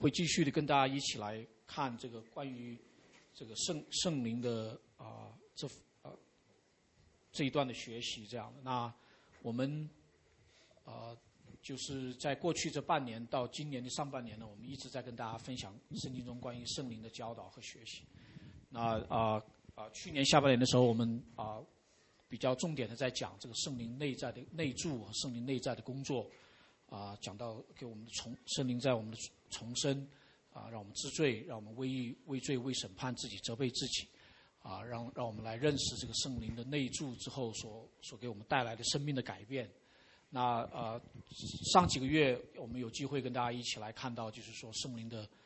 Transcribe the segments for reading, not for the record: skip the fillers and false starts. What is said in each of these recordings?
会继续的跟大家一起来看这个关于这个圣灵的这一段的学习，这样的。那我们就是在过去这半年到今年的上半年呢，我们一直在跟大家分享圣经中关于圣灵的教导和学习。那去年下半年的时候，我们比较重点的在讲这个圣灵内在的内住和圣灵内在的工作，讲到给我们的圣灵在我们的重生，让我们知罪，让我们为罪为审判自己，责备自己，让我们来认识这个圣灵的内住之后所给我们带来的生命的改变。那上几个月我们有机会跟大家一起来看到，就是说圣灵的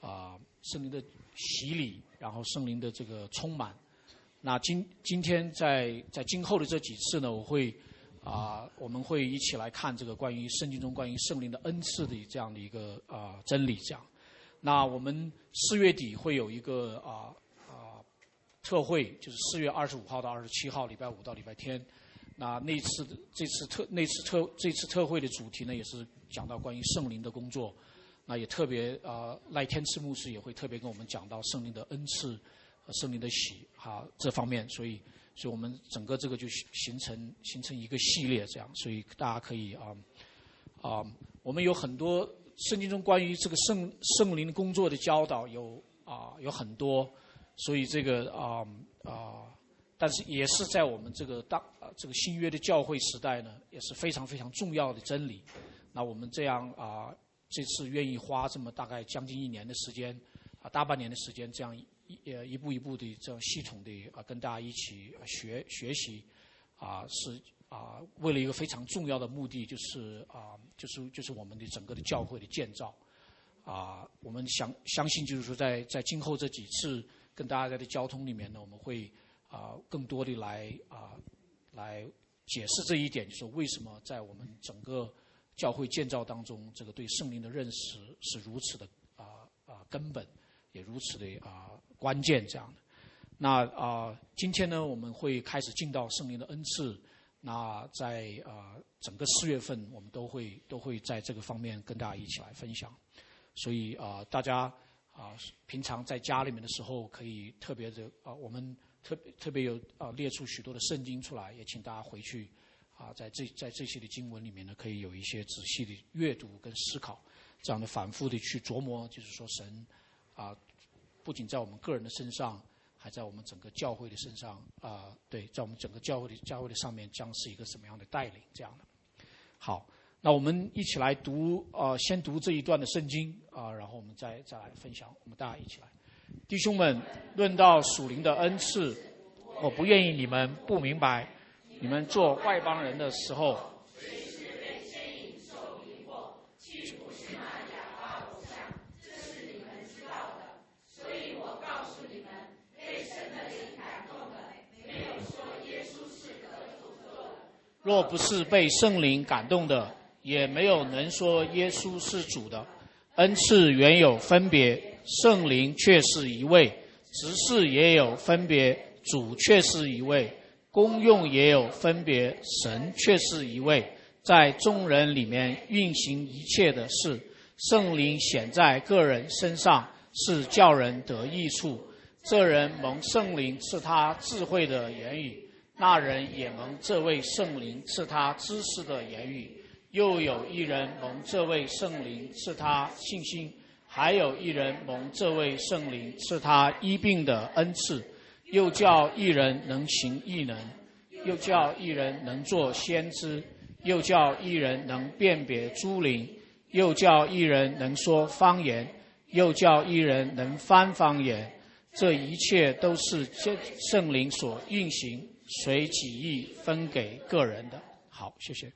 洗礼，然后圣灵的这个充满。那今天在今后的这几次呢，我们会一起来看这个关于圣经中关于圣灵的恩赐的这样的一个真理。这样，那我们4月底会有一个特会，就是4月25号到27号，礼拜五到礼拜天。那这次特会的主题呢，也是讲到关于圣灵的工作。那也特别赖天赐牧师也会特别跟我们讲到圣灵的恩赐、圣灵的喜这方面。所以我们整个这个就形成一个系列这样。所以大家可以我们有很多圣经中关于这个圣灵工作的教导有很多，所以这个但是也是在我们这个新约的教会时代呢，也是非常非常重要的真理。那我们这样这次愿意花这么大概将近1年的时间大半年的时间，这样一步一步的这样系统的跟大家一起学习是为了一个非常重要的目的，就是我们的整个的教会的建造。我们相信就是说在今后这几次跟大家的交通里面呢，我们会更多的来解释这一点，就是为什么在我们整个教会建造当中，这个对圣灵的认识是如此的根本，也如此的关键这样的。那今天呢，我们会开始进到圣灵的恩赐。那在整个4月份，我们都会在这个方面跟大家一起来分享。所以大家平常在家里面的时候，可以特别的我们特别有列出许多的圣经出来，也请大家回去在这些的经文里面呢，可以有一些仔细的阅读跟思考，这样的反复的去琢磨，就是说神不仅在我们个人的身上，还在我们整个教会的身上对，在我们整个教会的上面将是一个什么样的带领这样的。好，那我们一起来读先读这一段的圣经然后我们再来分享。我们大家一起来。弟兄们，论到属灵的恩赐，我不愿意你们不明白。你们做外邦人的时候， 随时被牵引受迷惑，岂不是那哑巴偶像？这是你们知道的。所以我告诉你们，被神的灵感动的，没有说耶稣是得主做的。 若不是被圣灵感动的，也没有能说耶稣是主的。恩赐原有分别，圣灵却是一位；执事也有分别，主却是一位；功用也有分别，神却是一位。在众人里面运行一切的事，圣灵显在个人身上，是叫人得益处。这人蒙圣灵赐他智慧的言语，那人也蒙这位圣灵赐他知识的言语。又有一人蒙这位圣灵赐他信心，还有一人蒙这位圣灵赐他医病的恩赐。又叫一人能行异能，又叫一人能做先知，又叫一人能辨别诸灵，又叫一人能说方言，又叫一人能翻方言。这一切都是圣灵所运行，随己意分给个人的。好，谢谢。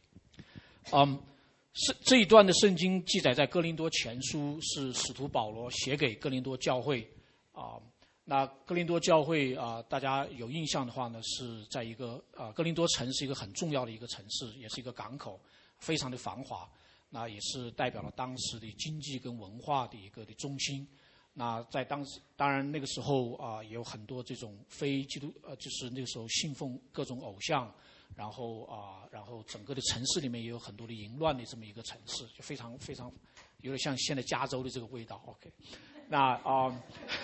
这一段的圣经记载在哥林多前书，是使徒保罗写给哥林多教会那哥林多教会大家有印象的话呢，是在一个哥林多城是一个很重要的一个城市，也是一个港口，非常的繁华。那也是代表了当时的经济跟文化的一个的中心。那在当然那个时候也有很多这种非基督就是那个时候信奉各种偶像，然后整个的城市里面也有很多的淫乱的这么一个城市，就非常非常有点像现在加州的这个味道。OK， 那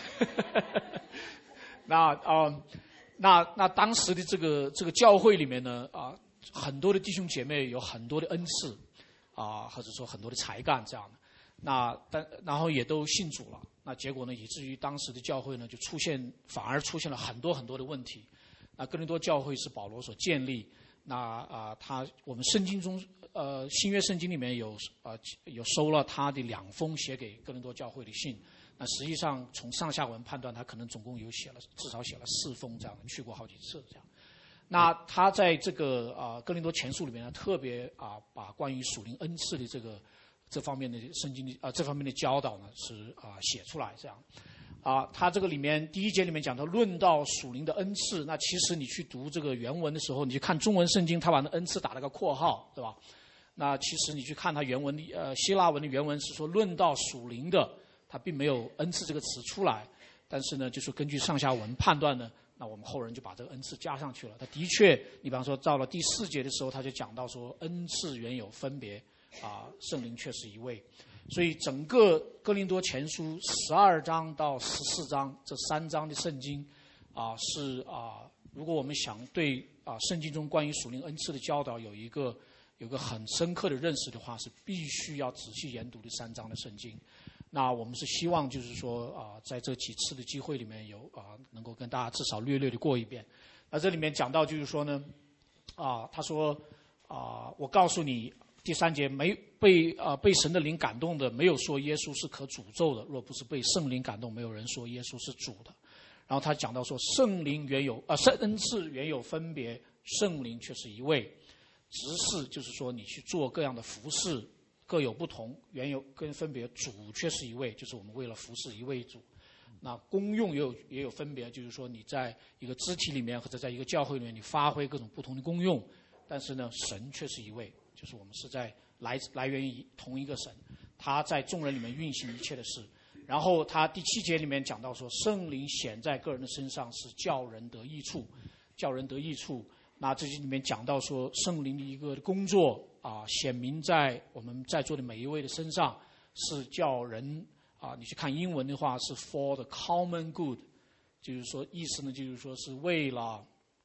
那当时的这个教会里面呢很多的弟兄姐妹有很多的恩赐或者说很多的才干这样的，然后也都信主了。那结果呢，以至于当时的教会呢就反而出现了很多很多的问题。那哥林多教会是保罗所建立，那我们圣经中新约圣经里面有收了他的2封写给哥林多教会的信。那实际上从上下文判断，他可能总共至少写了4封这样的，去过好几次这样。那他在这个哥林多前书里面呢，特别把关于属灵恩赐的这方面的圣经的这方面的教导呢是写出来这样。他这个里面第1节里面讲到论到属灵的恩赐，那其实你去读这个原文的时候，你去看中文圣经，他把那恩赐打了个括号，对吧？那其实你去看他原文的希腊文的原文是说论到属灵的，他并没有恩赐这个词出来，但是呢，就是根据上下文判断呢，那我们后人就把这个恩赐加上去了。他的确，你比方说到了第4节的时候，他就讲到说恩赐原有分别，圣灵却是一位。所以整个哥林多前书12章到14章这3章的圣经如果我们想对圣经中关于属灵恩赐的教导有一个很深刻的认识的话，是必须要仔细研读的3章的圣经。那我们是希望就是说在这几次的机会里面能够跟大家至少略略的过一遍。那这里面讲到就是说呢他说我告诉你第3节没被神的灵感动的，没有说耶稣是可诅咒的，若不是被圣灵感动，没有人说耶稣是主的。然后他讲到说圣灵恩赐原有分别，圣灵却是一位，只是就是说你去做各样的服事各有不同，原有跟分别，主却是一位，就是我们为了服事一位主。那功用也有分别，就是说你在一个肢体里面或者在一个教会里面，你发挥各种不同的功用，但是呢，神却是一位，就是我们是在来源于同一个神，他在众人里面运行一切的事。然后他第7节里面讲到说，圣灵显在个人的身上是叫人得益处。那这里面讲到说，圣灵的一个工作显明在我们在座的每一位的身上，是叫人你去看英文的话是 for the common good， 就是说意思呢，就是说是为了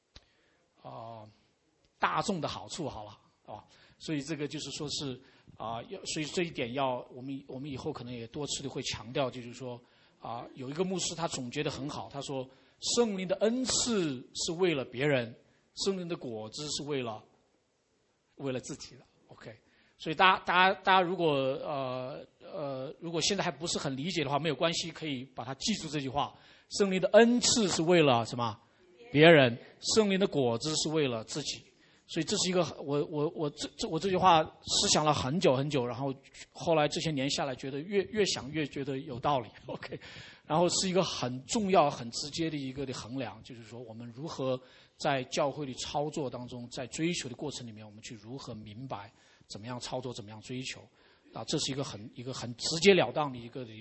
大众的好处好了所以这个就是说是所以这一点我们以后可能也多次的会强调，就是说有一个牧师他总结得很好，他说圣灵的恩赐是为了别人，圣灵的果子是为了自己的。OK， 所以大家如果现在还不是很理解的话，没有关系，可以把它记住这句话：圣灵的恩赐是为了什么？别人。圣灵的果子是为了自己。所以这是一个我这句话思想了很久很久，然后后来这些年下来，觉得越想越觉得有道理。OK， 然后是一个很重要、很直接的一个的衡量，就是说我们如何在教会的操作当中，在追求的过程里面，我们去如何明白怎么样操作，怎么样追求。这是一个很直截了当的一个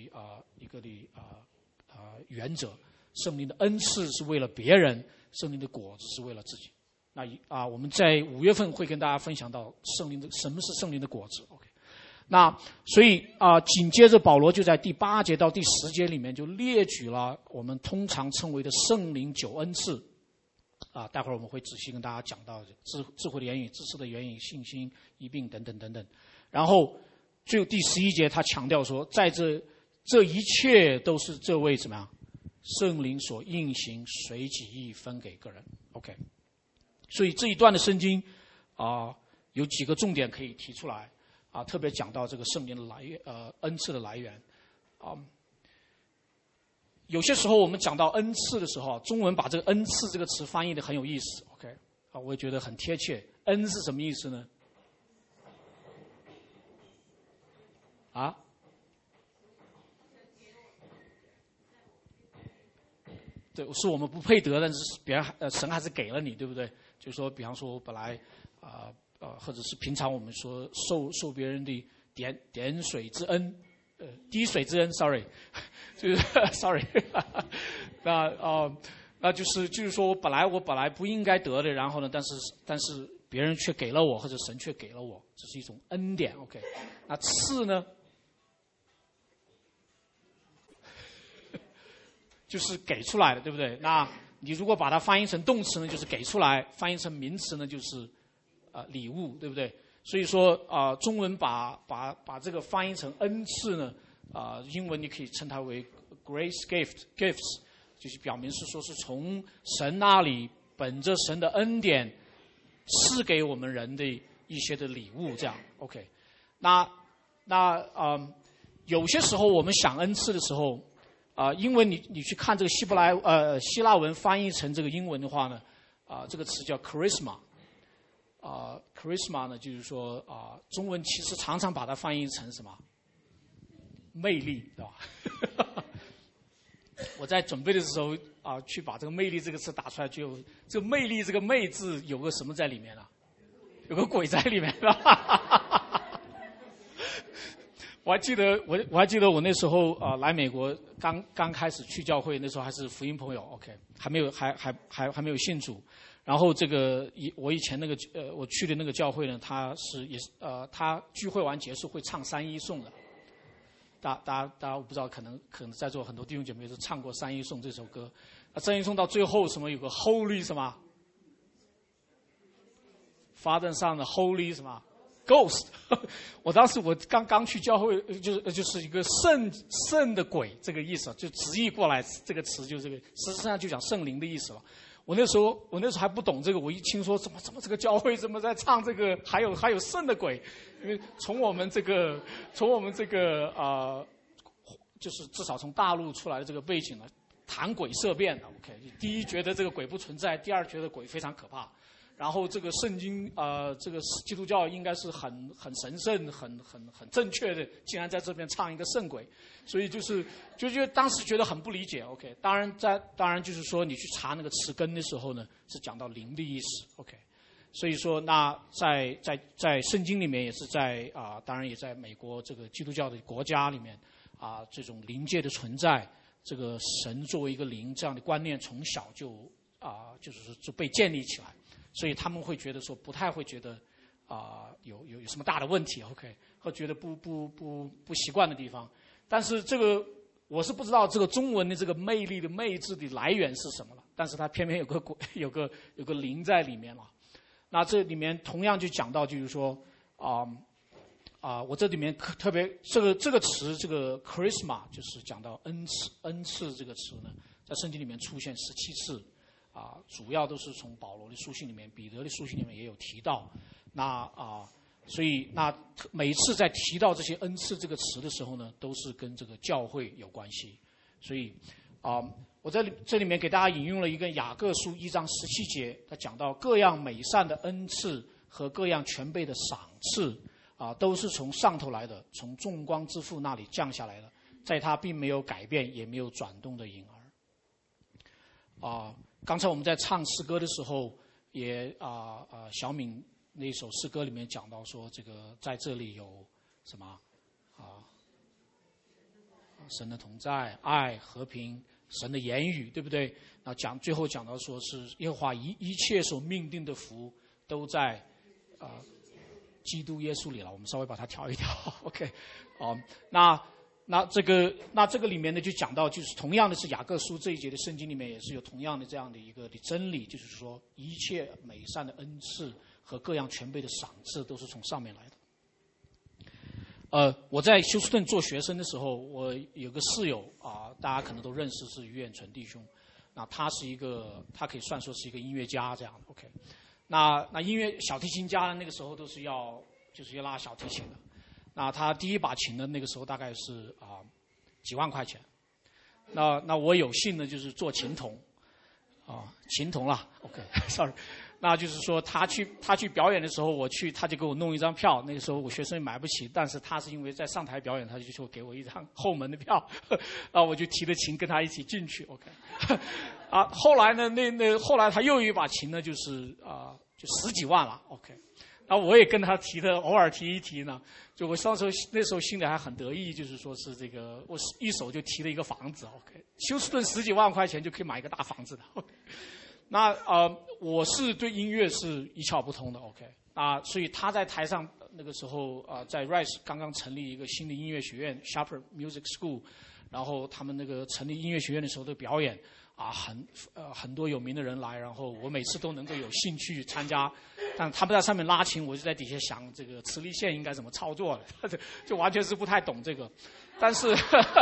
原则。圣灵的恩赐是为了别人，圣灵的果子是为了自己。那我们在5月份会跟大家分享到什么是圣灵的果子。OK， 那所以紧接着保罗就在第8节到第10节里面就列举了我们通常称为的圣灵9恩赐。待会儿我们会仔细跟大家讲到智慧的言语、知识的言语、信心、医病等等等等。然后最后第11节他强调说，在这一切都是这位怎么样圣灵所运行，随己意分给个人。OK， 所以这一段的圣经有几个重点可以提出来特别讲到这个圣灵的来源恩赐的来源有些时候我们讲到恩赐的时候，中文把这个恩赐这个词翻译的很有意思。 OK， 我也觉得很贴切。恩是什么意思呢？对，是我们不配得，但是别人神还是给了你，对不对？就是说，比方说我本来或者是平常我们说受别人的点水之恩，滴水之恩 ，sorry， 就是 sorry， 那就是说我本来不应该得的，然后呢，但是别人却给了我，或者神却给了我，这是一种恩典。OK， 那赐呢？ 就是给出来的，对不对？那你如果把它翻译成动词呢，就是给出来；翻译成名词呢，就是礼物，对不对？所以说中文把这个翻译成恩赐呢，英文你可以称它为 grace gifts， 就是表明是说是从神那里本着神的恩典赐给我们人的一些的礼物，这样 OK。那有些时候我们想恩赐的时候，因为你去看这个希腊文翻译成这个英文的话呢，这个词叫 charisma。charisma 呢，就是说中文其实常常把它翻译成什么？魅力，对吧？我在准备的时候去把这个魅力这个词打出来，就这个魅力这个魅字有个什么在里面啊？有个鬼在里面，是吧？我还记得我那时候来美国刚开始去教会，那时候还是福音朋友 ，OK， 还没有信主。然后我以前那个我去的那个教会呢，他聚会完结束会唱三一颂的。大家我不知道，可能在座很多弟兄姐妹都唱过三一颂这首歌。三一颂到最后什么有个 Holy 什么，发灯上的 Holy 什么 Ghost。我当时刚去教会，就是一个圣的鬼这个意思，就直译过来这个词就这个，实际上就讲圣灵的意思了。我那时候还不懂这个，我一听说怎么这个教会怎么在唱这个，还有圣的鬼，因为从我们这个就是至少从大陆出来的这个背景呢，谈鬼色变的 ，OK， 第一觉得这个鬼不存在，第二觉得鬼非常可怕，然后这个圣经这个基督教应该是很神圣、很正确的，竟然在这边唱一个圣鬼。所以就当时觉得很不理解 ，OK。当然就是说你去查那个词根的时候呢，是讲到灵的意思 ，OK。所以说那在圣经里面也是当然也在美国这个基督教的国家里面这种灵界的存在，这个神作为一个灵这样的观念从小就被建立起来，所以他们会觉得说不太会觉得有什么大的问题 ，OK， 或觉得不习惯的地方。但是这个我是不知道这个中文的这个魅力的魅字的来源是什么了，但是它偏偏有个灵在里面了。那这里面同样就讲到就是说我这里面特别这个词这个 charisma 就是讲到恩赐这个词呢，在圣经里面出现17次主要都是从保罗的书信里面、彼得的书信里面也有提到。所以每次在提到这些恩赐这个词的时候呢，都是跟这个教会有关系。所以我在这里面给大家引用了一个雅各书1章17节，他讲到各样美善的恩赐和各样全备的赏赐都是从上头来的，从众光之父那里降下来的，在他并没有改变也没有转动的影儿。刚才我们在唱诗歌的时候也小敏那首诗歌里面讲到说，这个在这里有什么神的同在、爱、和平、神的言语，对不对？最后讲到说是耶和华一切所命定的福都在基督耶稣里了。我们稍微把它调一调 ，OK， 那这个里面呢，就讲到，就是同样的是雅各书这一节的圣经里面也是有同样的这样的一个的真理，就是说一切美善的恩赐和各样全备的赏赐都是从上面来的。我在休斯顿做学生的时候，我有个室友大家可能都认识，是于远纯弟兄。那他可以算说是一个音乐家这样的 ，OK。那音乐小提琴家呢，那个时候都是要拉小提琴的。那他第一把琴呢，那个时候大概是几万块钱。那我有幸呢，就是做琴童琴童啦 ，OK，sorry。那就是说他去表演的时候，他就给我弄一张票。那个时候我学生也买不起，但是他是因为在上台表演，他就给我一张后门的票，我就提着琴跟他一起进去 ，OK。后来呢，后来他又有一把琴呢，就是就10几万了 ，OK。然后我也跟他偶尔提一提呢，就我那时候心里还很得意，就是说是这个我一手就提了一个房子 ，OK。休斯顿10几万块钱就可以买一个大房子的 ，OK。那我是对音乐是一窍不通的 ，OK。所以他在台上那个时候在 Rice 刚刚成立一个新的音乐学院 Sharper Music School， 然后他们那个成立音乐学院的时候的表演很多有名的人来，然后我每次都能够有兴趣参加，但他们在上面拉琴，我就在底下想这个磁力线应该怎么操作的，就完全是不太懂这个。但是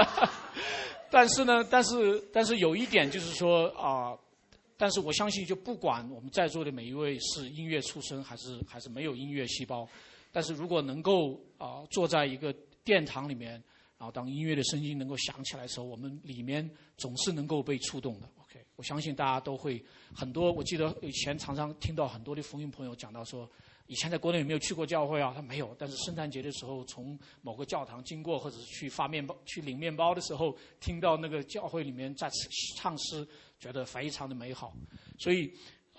但是有一点就是说但是我相信，就不管我们在座的每一位是音乐出身还是没有音乐细胞，但是如果能够坐在一个殿堂里面，然后当音乐的声音能够响起来的时候，我们里面总是能够被触动的。OK， 我相信大家都会很多。我记得以前常常听到很多的福音朋友讲到说，以前在国内有没有去过教会啊？他没有，但是圣诞节的时候从某个教堂经过，或者是去发面包、去领面包的时候，听到那个教会里面在唱诗，觉得非常的美好。所以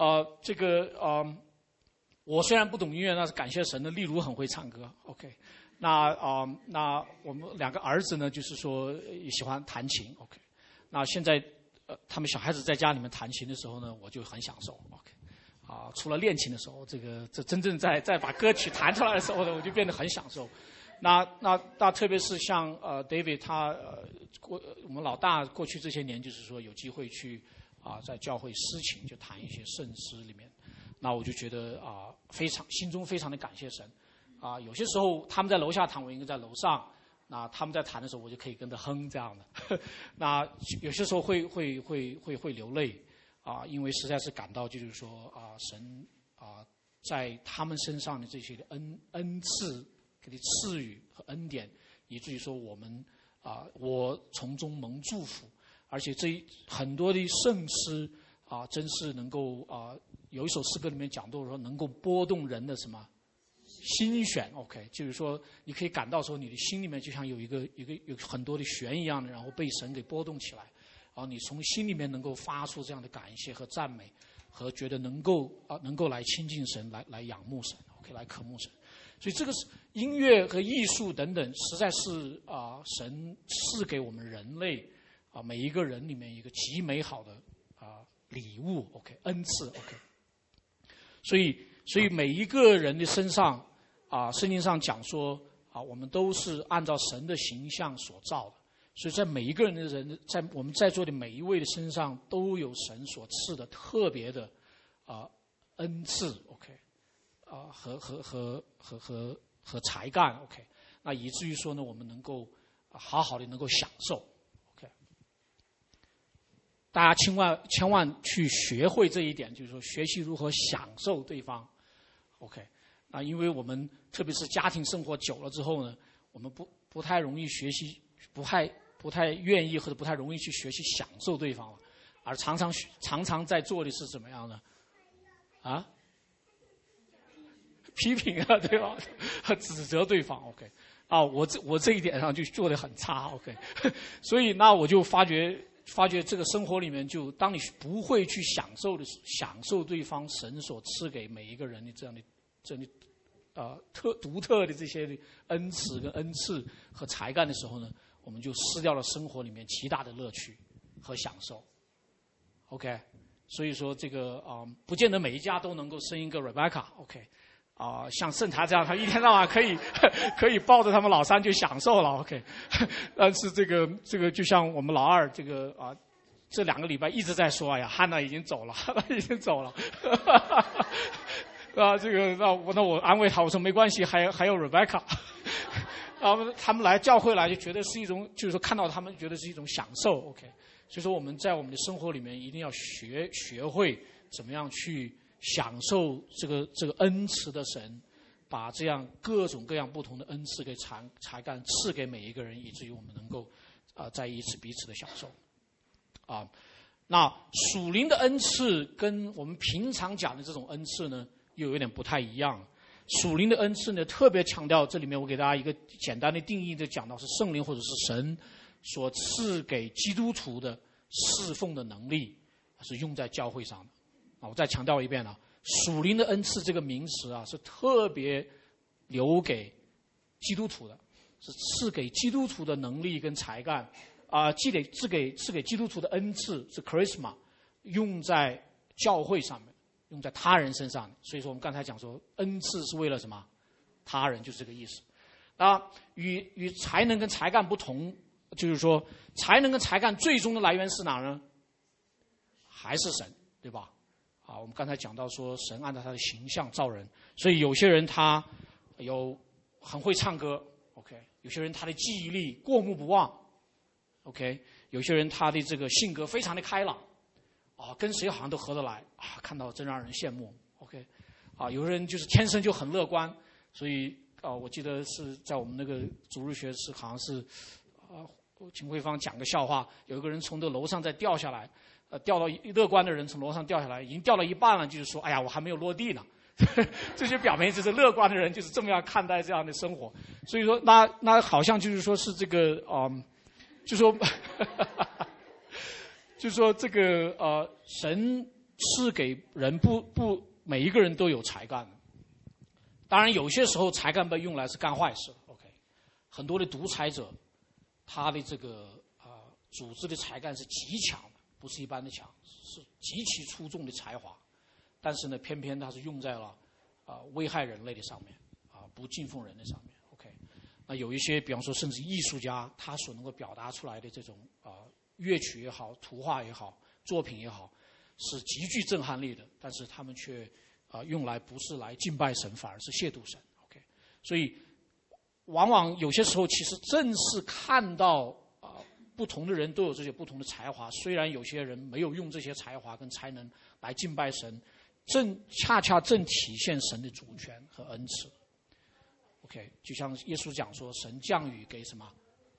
我虽然不懂音乐，但是感谢神的，例如很会唱歌。OK。那我们2个儿子呢，就是说也喜欢弹琴。OK， 那现在他们小孩子在家里面弹琴的时候呢，我就很享受。OK， 除了练琴的时候，这真正在把歌曲弹出来的时候呢，我就变得很享受。那特别是像David 他我们老大过去这些年就是说有机会去在教会司琴，就弹一些圣诗里面，那我就觉得心中非常的感谢神。有些时候他们在楼下弹，我应该在楼上。那他们在弹的时候，我就可以跟着哼这样的。那有些时候会流泪因为实在是感到就是说神在他们身上的这些的恩赐给的赐予和恩典，以至于说我从中蒙祝福，而且很多的圣诗真是能够有一首诗歌里面讲到说能够拨动人的什么心弦。 OK， 就是说你可以感到说你的心里面就像有很多的弦一样的，然后被神给拨动起来，然后你从心里面能够发出这样的感谢和赞美，和觉得能够来亲近神，来仰慕神 ，OK， 来渴慕神。所以这个是音乐和艺术等等，实在是神赐给我们人类每一个人里面一个极美好的礼物 ，OK， 恩赐 ，OK。所以每一个人的身上圣经上讲说我们都是按照神的形象所造的，所以在每一个人的在我们在座的每一位的身上都有神所赐的特别的恩赐 ，OK， 和才干 ，OK， 那以至于说呢，我们能够好好的能够享受 ，OK。大家千万去学会这一点，就是说学习如何享受对方 ，OK。因为我们特别是家庭生活久了之后呢，我们不太容易学习，不太愿意或者不太容易去学习享受对方了，而常常在做的是怎么样呢？批评对吧？指责对方 ，OK。我这一点上就做得很差 ，OK。所以那我就发觉这个生活里面，就当你不会去享受对方神所赐给每一个人的这样的独特的这些恩慈跟恩赐和才干的时候呢，我们就失掉了生活里面极大的乐趣和享受 ，OK。所以说这个不见得每一家都能够生一个 Rebecca，OK。像盛茶这样，他一天到晚可以抱着他们老三就享受了 ，OK。但是这个就像我们老二这个这2个礼拜一直在说，哎呀，汉娜已经走了，已经走了。那我安慰他，我说没关系，还有 Rebecca。他们来教会来就觉得是一种，就是说看到他们觉得是一种享受 ，OK。所以说我们在我们的生活里面一定要学会怎么样去享受这个恩慈的神，把这样各种各样不同的恩赐给才干赐给每一个人，以至于我们能够在彼此的享受那属灵的恩赐跟我们平常讲的这种恩赐呢又有点不太一样。属灵的恩赐呢，特别强调，这里面我给大家一个简单的定义，就讲到是圣灵或者是神所赐给基督徒的侍奉的能力，是用在教会上的。我再强调一遍属灵的恩赐这个名词是特别留给基督徒的，是赐给基督徒的能力跟才干赐给基督徒的恩赐是 charisma， 用在教会上面，用在他人身上。所以说我们刚才讲说恩赐是为了什么？ 他人，就是这个意思。那与才能跟才干不同，就是说才能跟才干最终的来源是哪呢？还是神，对吧？我们刚才讲到说神按照他的形象造人，所以有些人他很会唱歌 ，OK， 有些人他的记忆力过目不忘 ，OK， 有些人他的这个性格非常的开朗，跟谁好像都合得来，看到真让人羡慕 ，OK， 有人就是天生就很乐观，所以我记得是在我们那个主日学是好像是秦慧芳讲个笑话，有一个人从这楼上再掉下来，掉到乐观的人从楼上掉下来，已经掉了一半了，就是说，哎呀，我还没有落地呢。这就表明就是乐观的人就是这么样看待这样的生活，所以说那好像就是说是这个就说就说这个神是给人不每一个人都有才干的，当然有些时候才干被用来是干坏事 ，OK， 很多的独裁者他的这个组织的才干是极强的，不是一般的强，是极其出众的才华。但是呢，偏偏它是用在了危害人类的上面，不敬奉人的上面。OK， 那有一些，比方说，甚至艺术家，他所能够表达出来的这种乐曲也好、图画也好、作品也好，是极具震撼力的。但是他们却用来不是来敬拜神，反而是亵渎神。OK， 所以往往有些时候，其实正是看到不同的人都有这些不同的才华，虽然有些人没有用这些才华跟才能来敬拜神。恰恰正体现神的主权和恩赐。OK， 就像耶稣讲说，神降雨给什么？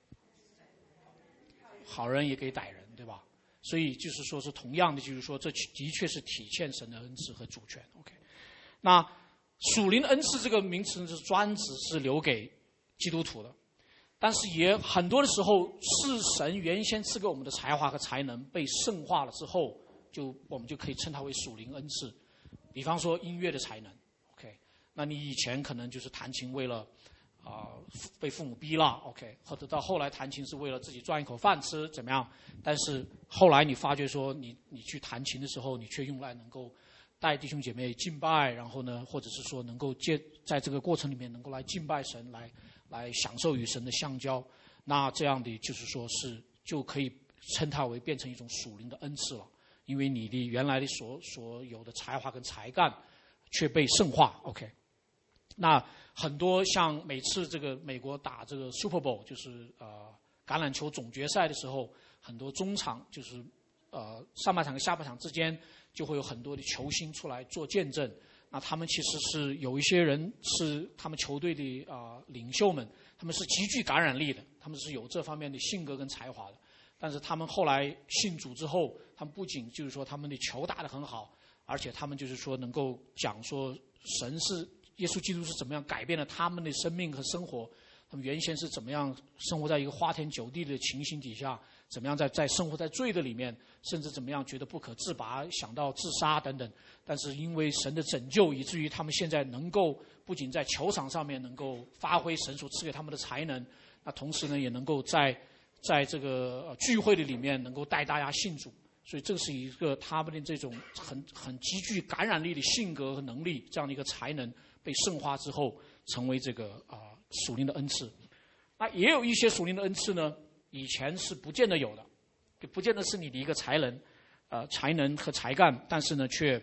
好人也给歹人，对吧？所以就是说是同样的，就是说这的确是体现神的恩赐和主权。OK， 那属灵恩赐这个名词是专指是留给基督徒的，但是也很多的时候是神原先赐给我们的才华和才能被圣化了之后，我们就可以称它为属灵恩赐。比方说音乐的才能 ，OK， 那你以前可能就是弹琴为了被父母逼了 ，OK， 或者到后来弹琴是为了自己赚一口饭吃，怎么样？但是后来你发觉说你去弹琴的时候，你却用来能够带弟兄姐妹敬拜，然后呢，或者是说能够在这个过程里面能够来敬拜神，来享受与神的相交，那这样的就是说是就可以称它为变成一种属灵的恩赐了。因为你的原来的所有的才华跟才干却被圣化 ，OK。那很多像每次这个美国打这个 Super Bowl， 就是橄榄球总决赛的时候，很多中场就是上半场跟下半场之间就会有很多的球星出来做见证。那他们其实是有一些人是他们球队的领袖们，他们是极具感染力的，他们是有这方面的性格跟才华的。但是他们后来信主之后，他们不仅就是说他们的球打得很好，而且他们就是说能够讲说神是耶稣基督是怎么样改变了他们的生命和生活，他们原先是怎么样生活在一个花天酒地的情形底下，怎么样在生活在罪的里面，甚至怎么样觉得不可自拔，想到自杀等等。但是因为神的拯救，以至于他们现在能够不仅在球场上面能够发挥神所赐给他们的才能，那同时呢也能够在这个聚会的里面能够带大家信主，所以这是一个他们的这种很极具感染力的性格和能力，这样的一个才能被圣化之后，成为这个属灵的恩赐。那也有一些属灵的恩赐呢，以前是不见得有的，不见得是你的一个才能和才干，但是呢却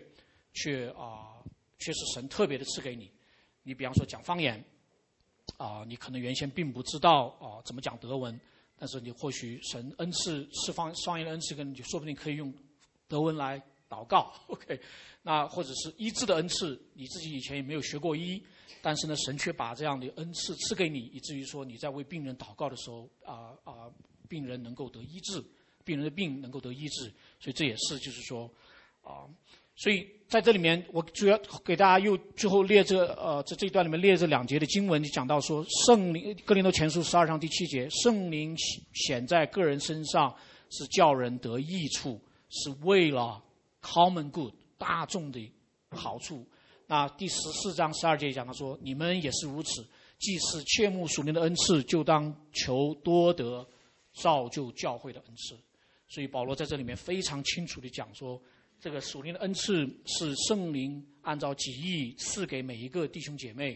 是神特别的赐给你。你比方说讲方言你可能原先并不知道怎么讲德文。但是你或许神恩赐释放方言的恩赐，跟你说不定可以用德文来祷告 ，OK？ 那或者是医治的恩赐，你自己以前也没有学过医，但是呢，神却把这样的恩赐赐给你，以至于说你在为病人祷告的时候，病人能够得医治，病人的病能够得医治，所以这也是就是说所以在这里面，我主要给大家又最后列这一段里面列这2节的经文，就讲到说，圣灵哥林多前书12章第7节，圣灵显在个人身上是叫人得益处，是为了 common good 大众的好处。那第14章12节讲到说，你们也是如此，既是切慕属灵的恩赐，就当求多得造就教会的恩赐。所以保罗在这里面非常清楚地讲说，这个属灵的恩赐是圣灵按照己意赐给每一个弟兄姐妹，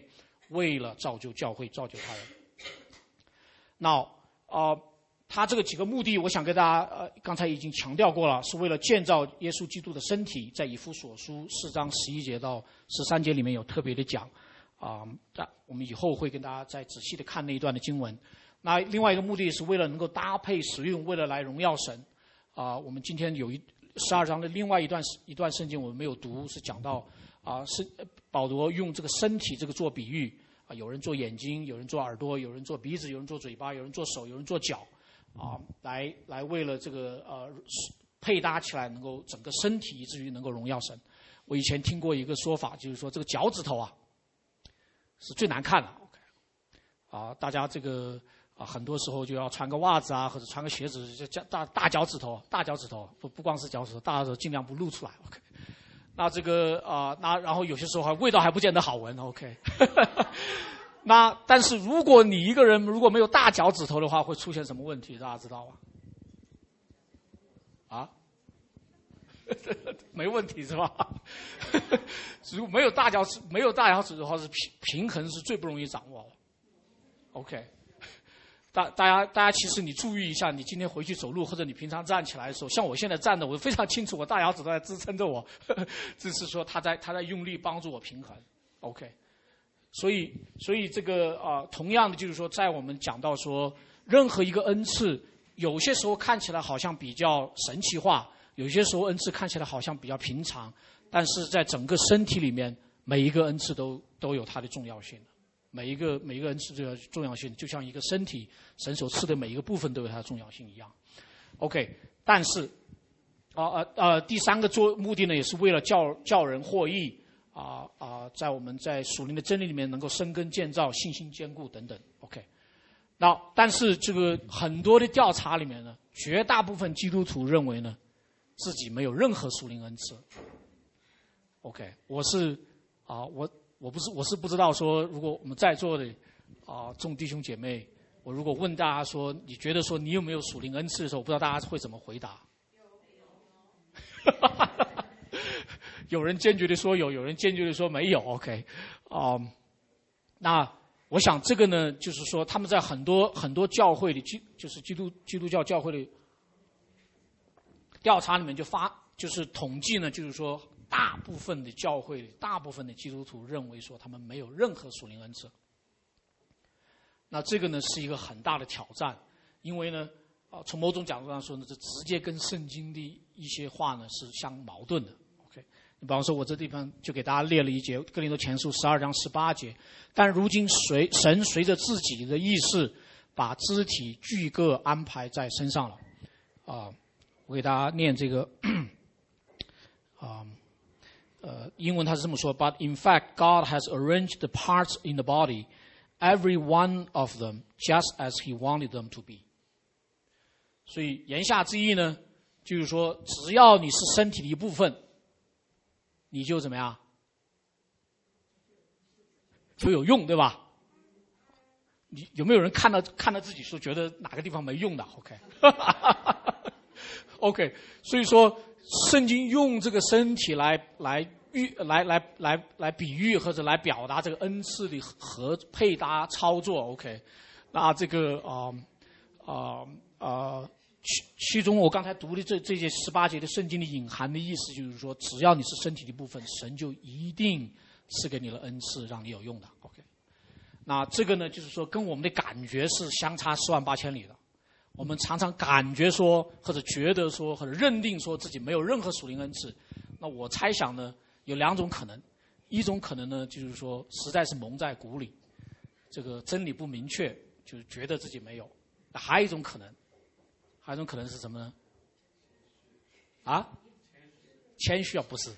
为了造就教会，造就他人。那他这个几个目的，我想跟大家刚才已经强调过了，是为了建造耶稣基督的身体，在以弗所书4章11节到13节里面有特别的讲我们以后会跟大家再仔细的看那一段的经文。那另外一个目的是为了能够搭配使用，为了来荣耀神。我们今天有12章的另外一段圣经我们没有读，是讲到是保罗用这个身体这个做比喻有人做眼睛，有人做耳朵，有人做鼻子，有人做嘴巴，有人做手，有人做脚来为了这个配搭起来，能够整个身体以至于能够荣耀神。我以前听过一个说法，就是说这个脚趾头是最难看的。OK 大家这个很多时候就要穿个袜子或者穿个鞋子，就大脚趾头，不光是脚趾头，大脚趾头尽量不露出来。OK 那这个那然后有些时候味道还不见得好闻。OK 那但是如果你一个人如果没有大脚趾头的话，会出现什么问题？大家知道吗？没问题是吧？如果没有大脚趾的话，是平衡是最不容易掌握的。OK 大家其实你注意一下，你今天回去走路或者你平常站起来的时候，像我现在站的，我非常清楚我大脚趾头在支撑着我，这是说他在用力帮助我平衡。OK所以这个同样的就是说，在我们讲到说任何一个恩赐，有些时候看起来好像比较神奇化，有些时候恩赐看起来好像比较平常，但是在整个身体里面，每一个恩赐都有它的重要性。每一个恩赐都有重要性，就像一个身体，神所赐的每一个部分都有它的重要性一样。OK， 但是第三个目的呢，也是为了叫人获益。在我们在属灵的真理里面能够生根建造，信心坚固等等。OK， 那但是这个很多的调查里面呢，绝大部分基督徒认为呢，自己没有任何属灵恩赐。OK， 我是不知道说，如果我们在座的众弟兄姐妹，我如果问大家说，你觉得说你有没有属灵恩赐的时候，我不知道大家会怎么回答。有人坚决的说有，有人坚决的说没有。OK， 那我想这个呢，就是说他们在很多教会里，就是基督教教会的调查里面就是统计呢，就是说大部分的教会里，大部分的基督徒认为说他们没有任何属灵恩赐。那这个呢是一个很大的挑战，因为呢从某种角度上说呢，这直接跟圣经的一些话呢是相矛盾的。比方说我这地方就给大家列了一节哥林多前书12章18节，但如今神随着自己的意思把肢体俱各安排在身上了。我给大家念这个英文它是这么说 But in fact God has arranged the parts in the body, every one of them just as he wanted them to be。 所以言下之意呢，就是说只要你是身体的一部分，你就怎么样？就有用，对吧？你有没有人看到自己说觉得哪个地方没用的 ？OK， 所以说圣经用这个身体来比喻或者来表达这个恩赐的和配搭操作。OK， 那这个其中我刚才读的这节18节的圣经的隐含的意思就是说，只要你是身体的部分，神就一定赐给你的恩赐，让你有用的。OK， 那这个呢，就是说跟我们的感觉是相差4万8千里的。我们常常感觉说，或者觉得说，或者认定说自己没有任何属灵恩赐。那我猜想呢，有两种可能，一种可能呢，就是说实在是蒙在鼓里，这个真理不明确，就是觉得自己没有。还有一种可能是什么呢？谦虚不是。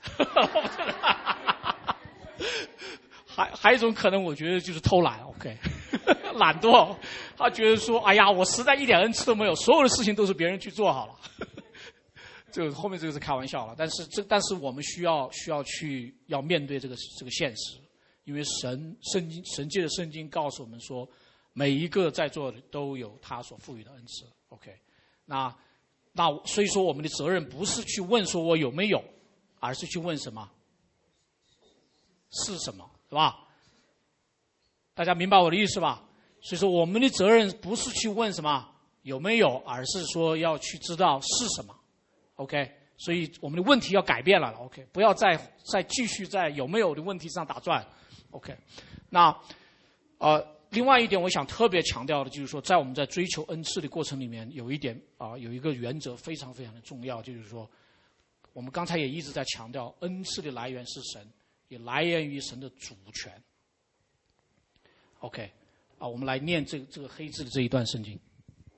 还有一种可能，我觉得就是偷懒。OK， 懒惰。他觉得说，哎呀，我实在一点恩赐都没有，所有的事情都是别人去做好了。这个后面这个是开玩笑了，但是我们需要面对这个现实，因为神界的圣经告诉我们说，每一个在座的都有他所赋予的恩赐。OK。那所以说我们的责任不是去问说我有没有，而是去问什么是什么，对吧？ 大家明白我的意思吧？所以说我们的责任不是去问什么有没有，而是说要去知道是什么。OK， 所以我们的问题要改变了。OK， 不要再继续在有没有的问题上打转。OK， 那另外一点我想特别强调的就是说，在我们在追求恩赐的过程里面，有一点有一个原则非常非常的重要，就是说我们刚才也一直在强调，恩赐的来源是神，也来源于神的主权。OK， 我们来念这个黑字的这一段圣经。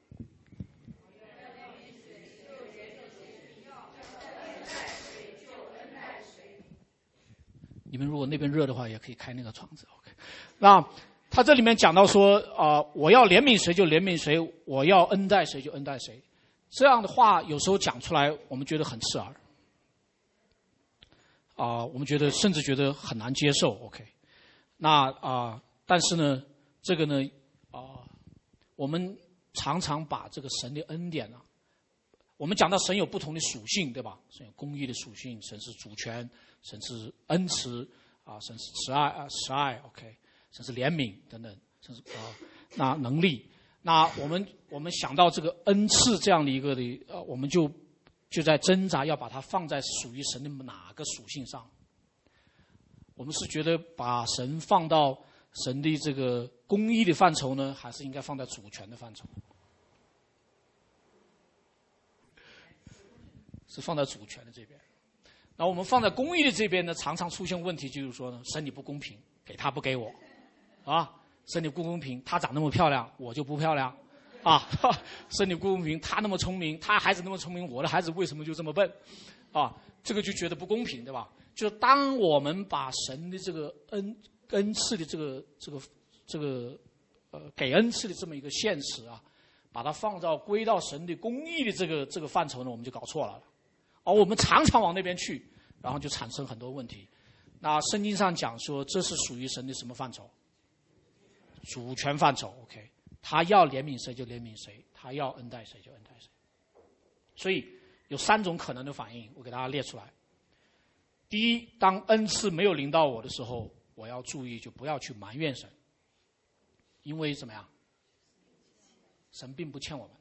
你们如果那边热的话，也可以开那个窗子。OK， 那他这里面讲到说我要怜悯谁就怜悯谁，我要恩待谁就恩待谁。这样的话有时候讲出来，我们觉得很刺耳。我们甚至觉得很难接受。OK， 那但是呢，这个呢我们常常把这个神的恩典我们讲到神有不同的属性，对吧？神有公义的属性，神是主权，神是恩慈神是慈爱 OK， 神是怜悯等等，神是那能力。那我们想到这个恩赐这样的一个的我们就在挣扎要把它放在属于神的哪个属性上。我们是觉得把神放到神的这个公义的范畴呢，还是应该放在主权的范畴？是放在主权的这边。那我们放在公义的这边呢，常常出现问题，就是说呢，神你不公平，给他不给我，神你不公平，他长那么漂亮，我就不漂亮，神你不公平，他那么聪明，他孩子那么聪明，我的孩子为什么就这么笨，这个就觉得不公平，对吧？就是当我们把神的这个恩赐的这个给恩赐的这么一个现实把它归到神的公义的这个范畴呢，我们就搞错了。我们常常往那边去，然后就产生很多问题。那圣经上讲说，这是属于神的什么范畴？主权范畴。OK， 他要怜悯谁就怜悯谁，他要恩待谁就恩待谁。所以有3种可能的反应，我给大家列出来。第一，当恩赐没有临到我的时候，我要注意，就不要去埋怨神，因为怎么样？神并不欠我们。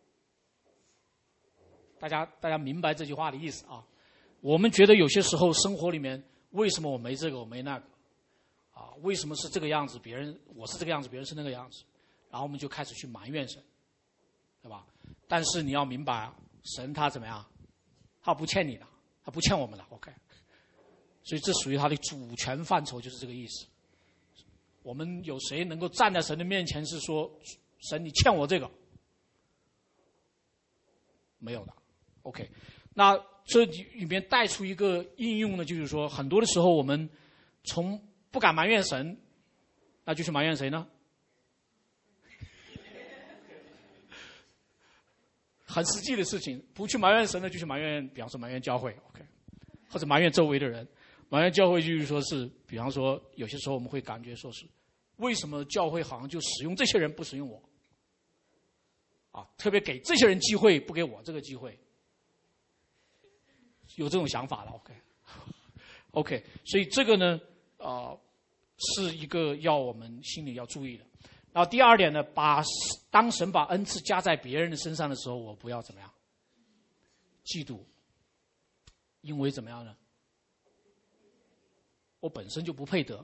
大家明白这句话的意思我们觉得有些时候生活里面，为什么我没这个我没那个为什么是这个样子，我是这个样子，别人是那个样子，然后我们就开始去埋怨神，对吧？但是你要明白神他怎么样？他不欠你的，他不欠我们的。OK， 所以这属于他的主权范畴，就是这个意思。我们有谁能够站在神的面前是说，神你欠我这个？没有的。OK， 那这里面带出一个应用呢，就是说很多的时候我们从不敢埋怨神，那就去埋怨谁呢？很实际的事情，不去埋怨神呢，就去埋怨，比方说埋怨教会 ，OK， 或者埋怨周围的人。埋怨教会就是说是，比方说有些时候我们会感觉说是，为什么教会好像就使用这些人不使用我？特别给这些人机会，不给我这个机会。有这种想法了 ，OK， 所以这个呢，是一个要我们心里要注意的。然后第二点呢，当神把恩赐加在别人的身上的时候，我不要怎么样？嫉妒，因为怎么样呢？我本身就不配得。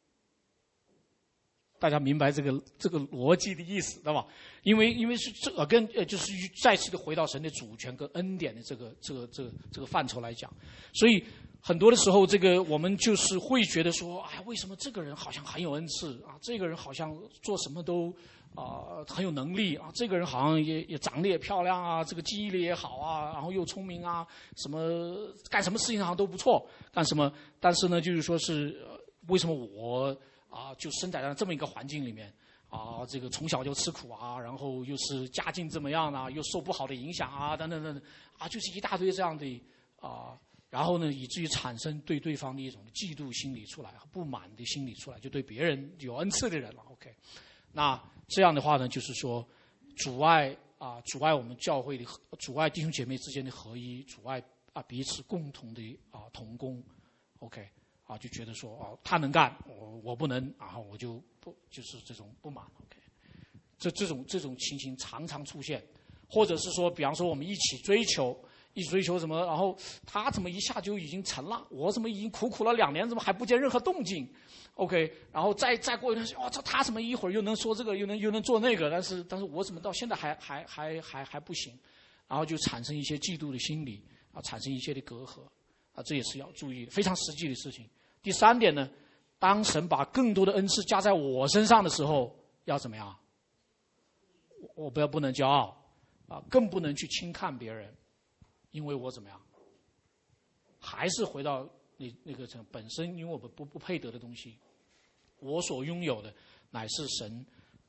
大家明白这个逻辑的意思，对吧？因为是这就是再次的回到神的主权跟恩典的这个范畴来讲，所以很多的时候，这个我们就是会觉得说，为什么这个人好像很有恩赐这个人好像做什么都很有能力这个人好像也长得也漂亮这个记忆力也好然后又聪明什么干什么事情好像都不错，干什么？但是呢，就是说是为什么我就生长在这么一个环境里面这个从小就吃苦然后又是家境怎么样又受不好的影响等等等等就是一大堆这样的然后呢，以至于产生对对方的一种嫉妒心理出来，不满的心理出来，就对别人有恩赐的人了。OK， 那这样的话呢，就是说阻碍我们教会的阻碍弟兄姐妹之间的合一，阻碍彼此共同的同工。OK， 就觉得说他能干，我不能，然后我就不就是这种不满。OK， 这种情形常常出现，或者是说，比方说我们一起追求什么，然后他怎么一下就已经成了，我怎么已经苦了2年，怎么还不见任何动静 ？OK， 然后再过一段时间，他怎么一会儿又能说这个，又能做那个，但是我怎么到现在还不行，然后就产生一些嫉妒的心理产生一些的隔阂这也是要注意的，非常实际的事情。第3点呢，当神把更多的恩赐加在我身上的时候，要怎么样？我不能骄傲更不能去轻看别人，因为我怎么样？还是回到那个本身，因为我不配得的东西，我所拥有的乃是神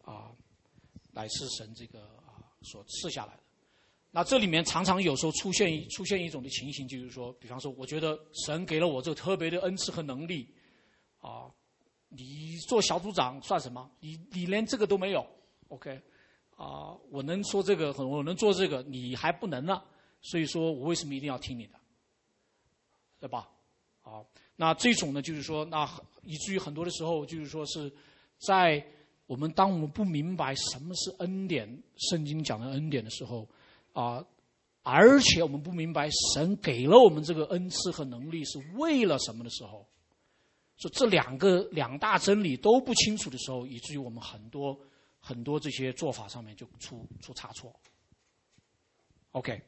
这个所赐下来的。那这里面常常有时候出现一种的情形，就是说，比方说，我觉得神给了我这个特别的恩赐和能力你做小组长算什么？你连这个都没有 ，OK？ 我能说这个，我能做这个，你还不能呢，所以说我为什么一定要听你的，对吧？那这种呢，就是说，那以至于很多的时候，就是说是在当我们不明白什么是恩典，圣经讲的恩典的时候，而且我们不明白神给了我们这个恩赐和能力是为了什么的时候，所以这两大真理都不清楚的时候，以至于我们很多这些做法上面就出差错。OK，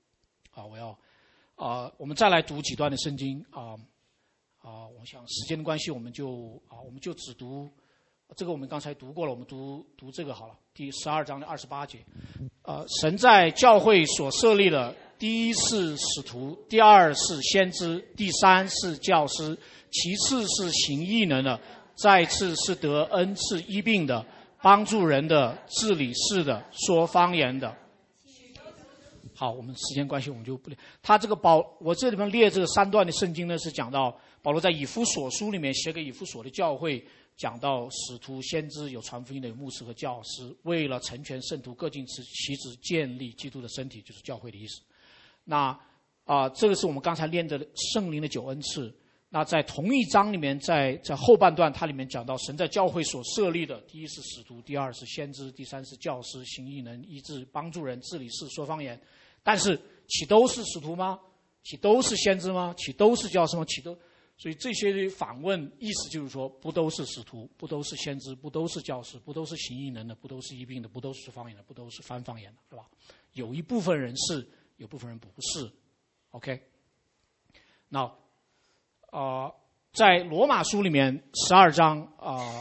我们再来读几段的圣经我想时间的关系，我们就只读这个，我们刚才读过了，我们读这个好了。第12章的28节，神在教会所设立的，第一是使徒，第二是先知，第三是教师，其次是行异能的，再次是得恩赐医病的，帮助人的，治理事的，说方言的。好，我们时间关系我们就不列。他这个我这里面列这个3段的圣经呢，是讲到保罗在以弗所书里面写给以弗所的教会，讲到使徒、先知，有传福音的，有牧师和教师，为了成全圣徒，各尽其职，建立基督的身体，就是教会的意思。那这个是我们刚才念的圣灵的9恩赐。那在同一章里面，在后半段，它里面讲到神在教会所设立的，第一是使徒，第二是先知，第三是教师，行异能，医治，帮助人，治理事，说方言。但是岂都是使徒吗？岂都是先知吗？岂都是教师吗？所以这些的反问意思就是说，不都是使徒，不都是先知，不都是教师，不都是行异能的，不都是医病的，不都是说方言的，不都是翻方言的，对吧？有一部分人是，有部分人不是。OK， 那在罗马书里面12章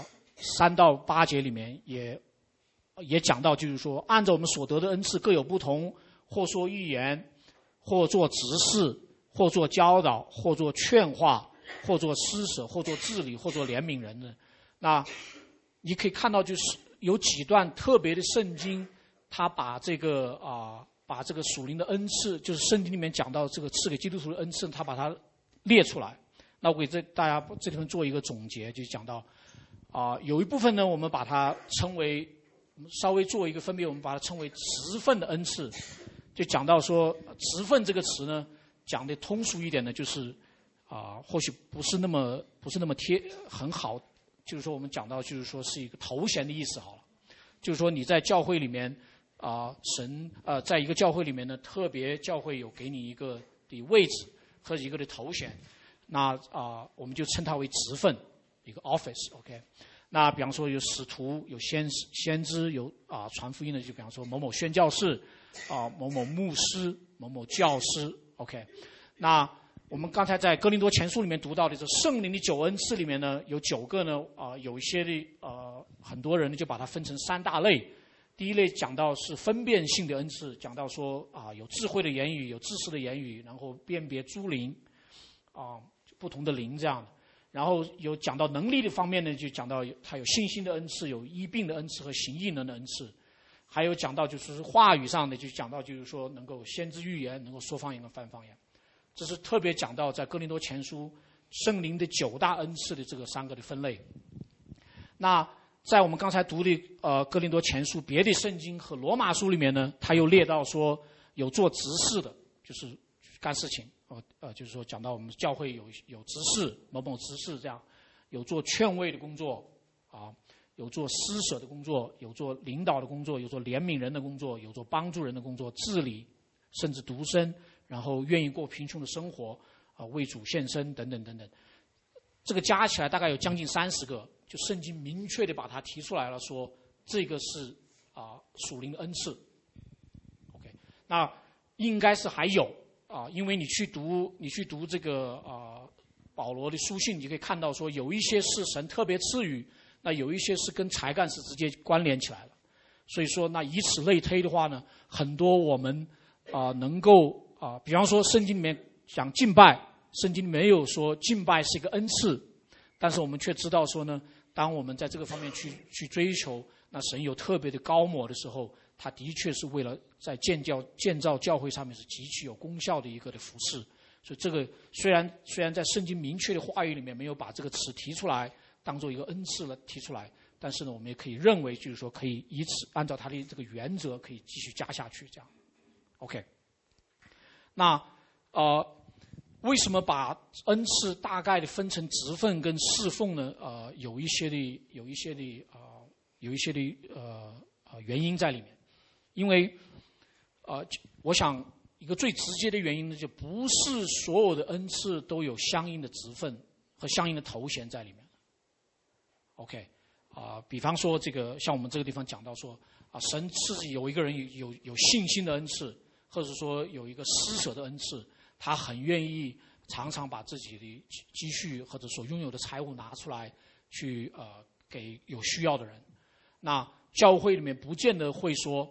3到8节里面也讲到，就是说按照我们所得的恩赐各有不同，或说预言，或做执事，或做教导，或做劝化，或做施舍，或做治理，或做怜悯人的。那你可以看到，就是有几段特别的圣经，他把这个属灵的恩赐，就是圣经里面讲到这个赐给基督徒的恩赐，他把它列出来。那我给大家这里面做一个总结，就讲到有一部分呢，我们把它称为，稍微做一个分别，我们把它称为职分的恩赐。就讲到说职分这个词呢，讲的通俗一点呢，就是或许不是那么很好，就是说我们讲到就是说是一个头衔的意思好了，就是说你在教会里面在一个教会里面呢，特别教会有给你一个的位置和一个的头衔，那我们就称它为职分，一个 office。OK， 那比方说有使徒，有先知，有传福音的，就比方说某某宣教士。某某牧师，某某教师 ，OK。那我们刚才在哥林多前书里面读到的这圣灵的9恩赐里面呢，有9个呢，有一些的很多人呢就把它分成3大类。第一类讲到是分辨性的恩赐，讲到说有智慧的言语，有知识的言语，然后辨别诸灵不同的灵这样的。然后有讲到能力的方面呢，就讲到他有信心的恩赐，有医病的恩赐和行异能的恩赐。还有讲到就是话语上的，就讲到就是说能够先知预言，能够说方言和翻方言，这是特别讲到在哥林多前书圣灵的9大恩赐的这个3个的分类。那在我们刚才读的哥林多前书别的圣经和罗马书里面呢，他又列到说有做执事的，就是干事情，就是说讲到我们教会有执事某某执事这样，有做劝慰的工作啊，有做施舍的工作，有做领导的工作，有做怜悯人的工作，有做帮助人的工作，治理甚至独身，然后愿意过贫穷的生活为主献身等等等等，这个加起来大概有将近30个，就圣经明确的把它提出来了，说这个是属灵的恩赐。OK， 那应该是还有因为你去读这个保罗的书信，你就可以看到说有一些是神特别赐予，那有一些是跟才干是直接关联起来了。所以说，那以此类推的话呢，很多我们能够比方说圣经里面讲敬拜，圣经没有说敬拜是一个恩赐，但是我们却知道说呢，当我们在这个方面去追求，那神有特别的高抹的时候，他的确是为了在建造教会上面是极其有功效的一个的服事。所以这个虽然在圣经明确的话语里面没有把这个词提出来当做一个恩赐了提出来，但是呢，我们也可以认为就是说可以以此按照他的这个原则可以继续加下去这样。OK， 那为什么把恩赐大概的分成职分跟侍奉呢？有一些的原因在里面，因为我想一个最直接的原因呢，就不是所有的恩赐都有相应的职分和相应的头衔在里面。OK， 比方说这个像我们这个地方讲到说神赐有一个人有信心的恩赐，或者说有一个施舍的恩赐，他很愿意常常把自己的积蓄或者所拥有的财物拿出来去给有需要的人。那教会里面不见得会说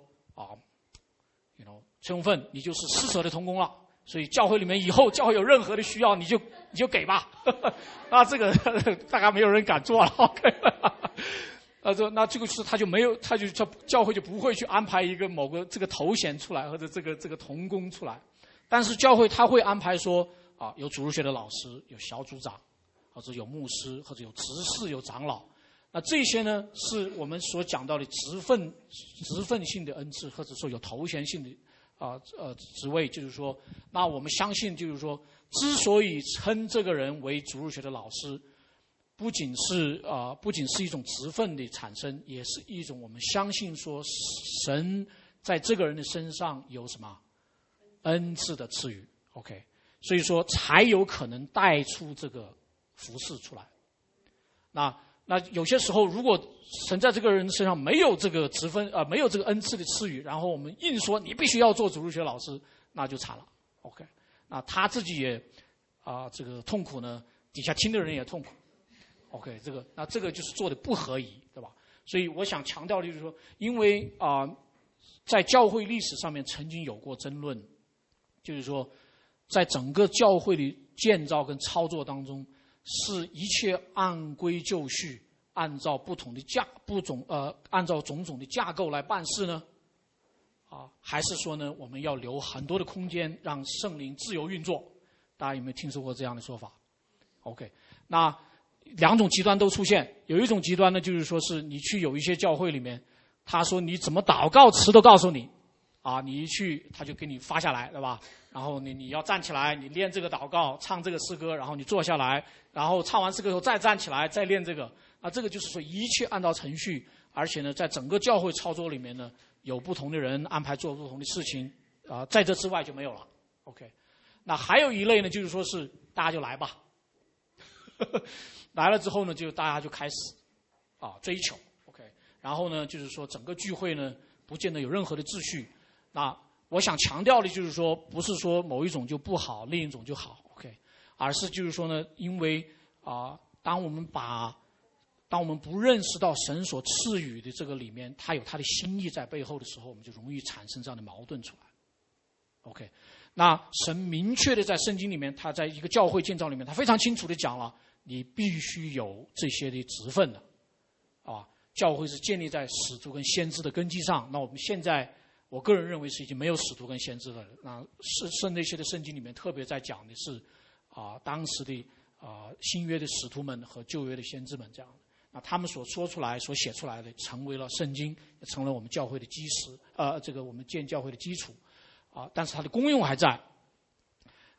陈永奋你就是施舍的同工了，所以教会里面以后教会有任何的需要你就给吧。那这个大概没有人敢做了。OK， 那这个是他就教会就不会去安排一个某个这个头衔出来或者这个同工出来，但是教会他会安排说有主日学的老师，有小组长，或者有牧师，或者有执事，有长老。那这些呢是我们所讲到的职分性的恩赐，或者说有头衔性的职位。就是说，那我们相信就是说，之所以称这个人为主日学的老师，不仅是一种职分的产生，也是一种我们相信说神在这个人的身上有什么恩赐的赐予。OK， 所以说才有可能带出这个服事出来。那有些时候，如果神在这个人身上没有这个职分没有这个恩赐的赐予，然后我们硬说你必须要做主日学老师，那就惨了。OK， 那他自己也这个痛苦呢，底下听的人也痛苦。OK， 这个就是做的不合宜，对吧？所以我想强调的就是说，因为在教会历史上面曾经有过争论，就是说，在整个教会的建造跟操作当中，是一切按规就绪，按照按照种种的架构来办事呢？还是说呢，我们要留很多的空间让圣灵自由运作？大家有没有听说过这样的说法 ？OK， 那两种极端都出现。有一种极端呢，就是说是你去有一些教会里面，他说你怎么祷告词都告诉你，你一去他就给你发下来，对吧？然后你要站起来，你练这个祷告，唱这个诗歌，然后你坐下来，然后唱完诗歌后再站起来，再练这个。这个就是说一切按照程序，而且呢，在整个教会操作里面呢，有不同的人安排做不同的事情，在这之外就没有了。OK， 那还有一类呢，就是说是大家就来吧，来了之后呢，就大家就开始追求 OK， 然后呢，就是说整个聚会呢，不见得有任何的秩序。那我想强调的就是说，不是说某一种就不好，另一种就好 OK， 而是就是说呢，因为当我们不认识到神所赐予的这个里面，他有他的心意在背后的时候，我们就容易产生这样的矛盾出来。OK， 那神明确的在圣经里面，他在一个教会建造里面，他非常清楚的讲了，你必须有这些的职分的，教会是建立在使徒跟先知的根基上。那我们现在，我个人认为是已经没有使徒跟先知了。那那些的圣经里面特别在讲的是当时的新约的使徒们和旧约的先知们这样的。那他们所说出来、所写出来的，成为了圣经，成了我们教会的基石，这个我们建教会的基础，但是它的功用还在。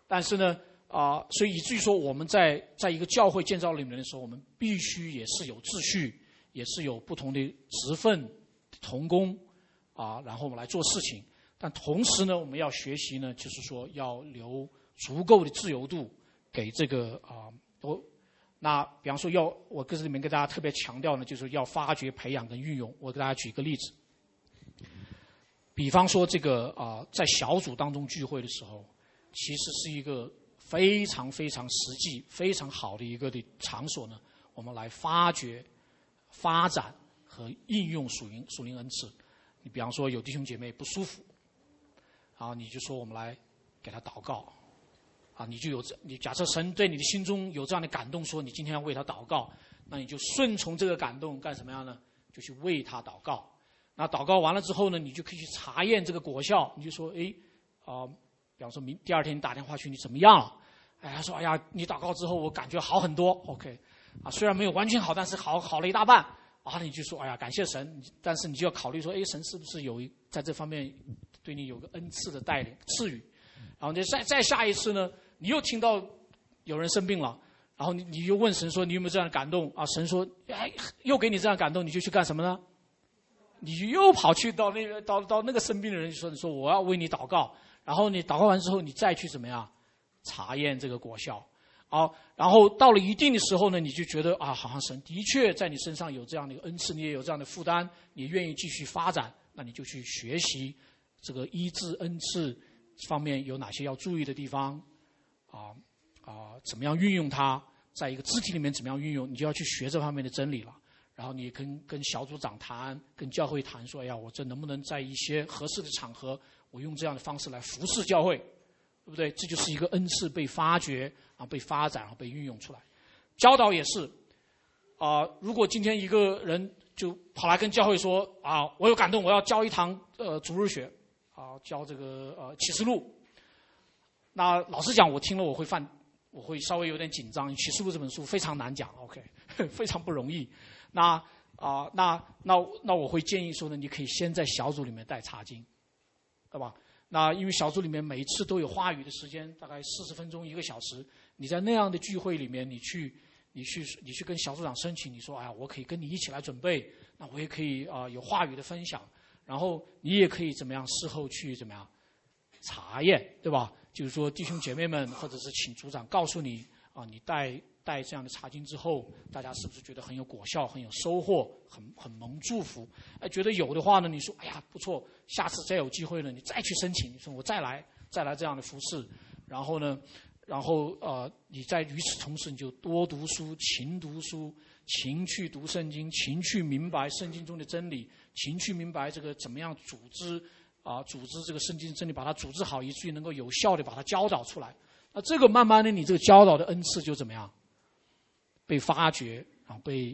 但是呢，所以以至于说我们在一个教会建造里面的时候，我们必须也是有秩序，也是有不同的职分、同工然后我们来做事情。但同时呢，我们要学习呢，就是说要留足够的自由度给这个那比方说我这里面跟大家特别强调呢，就是要发掘、培养跟运用。我给大家举一个例子，比方说这个在小组当中聚会的时候，其实是一个非常非常实际、非常好的一个的场所呢，我们来发掘、发展和应用属灵恩赐。你比方说有弟兄姐妹不舒服，你就说我们来给他祷告，你假设神对你的心中有这样的感动，说你今天要为他祷告，那你就顺从这个感动干什么样呢？就去为他祷告。那祷告完了之后呢，你就可以去查验这个果效。你就说，比方说第二天你打电话去，你怎么样了？他说，你祷告之后我感觉好很多 ，OK，虽然没有完全好，但是好了一大半。你就说，感谢神，但是你就要考虑说，神是不是有在这方面对你有个恩赐的带领赐予？然后你再下一次呢，你又听到有人生病了，然后你又问神说，你有没有这样的感动？神说，又给你这样的感动，你就去干什么呢？你又跑去到那个生病的人说，你说我要为你祷告，然后你祷告完之后，你再去怎么样查验这个果效？然后到了一定的时候呢，你就觉得好像神的确在你身上有这样的一个恩赐，你也有这样的负担，你愿意继续发展，那你就去学习这个医治恩赐方面有哪些要注意的地方，怎么样运用它，在一个肢体里面怎么样运用，你就要去学这方面的真理了。然后你跟小组长谈，跟教会谈，说我这能不能在一些合适的场合，我用这样的方式来服侍教会，对不对？这就是一个恩赐被发掘，被发展，被运用出来。教导也是，如果今天一个人就跑来跟教会说，我有感动，我要教一堂主日学，教这个启示录。那老实讲，我听了我会稍微有点紧张。启示录这本书非常难讲 ，OK， 非常不容易。那我会建议说呢，你可以先在小组里面带查经，对吧？那因为小组里面每一次都有话语的时间，大概40分钟1个小时。你在那样的聚会里面，你去跟小组长申请，你说我可以跟你一起来准备，那我也可以有话语的分享，然后你也可以怎么样事后去怎么样查验，对吧？就是说弟兄姐妹们，或者是请组长告诉你你带这样的查经之后，大家是不是觉得很有果效，很有收获，很蒙祝福？觉得有的话呢，你说不错，下次再有机会呢，你再去申请，你说我再来这样的服事，然后呢，你在与此同时，你就多读书，勤读书，勤去读圣经，勤去明白圣经中的真理，勤去明白这个怎么样组织这个圣经真理，把它组织好，以至于能够有效的把它教导出来。那这个慢慢的，你这个教导的恩赐就怎么样被发掘，然后被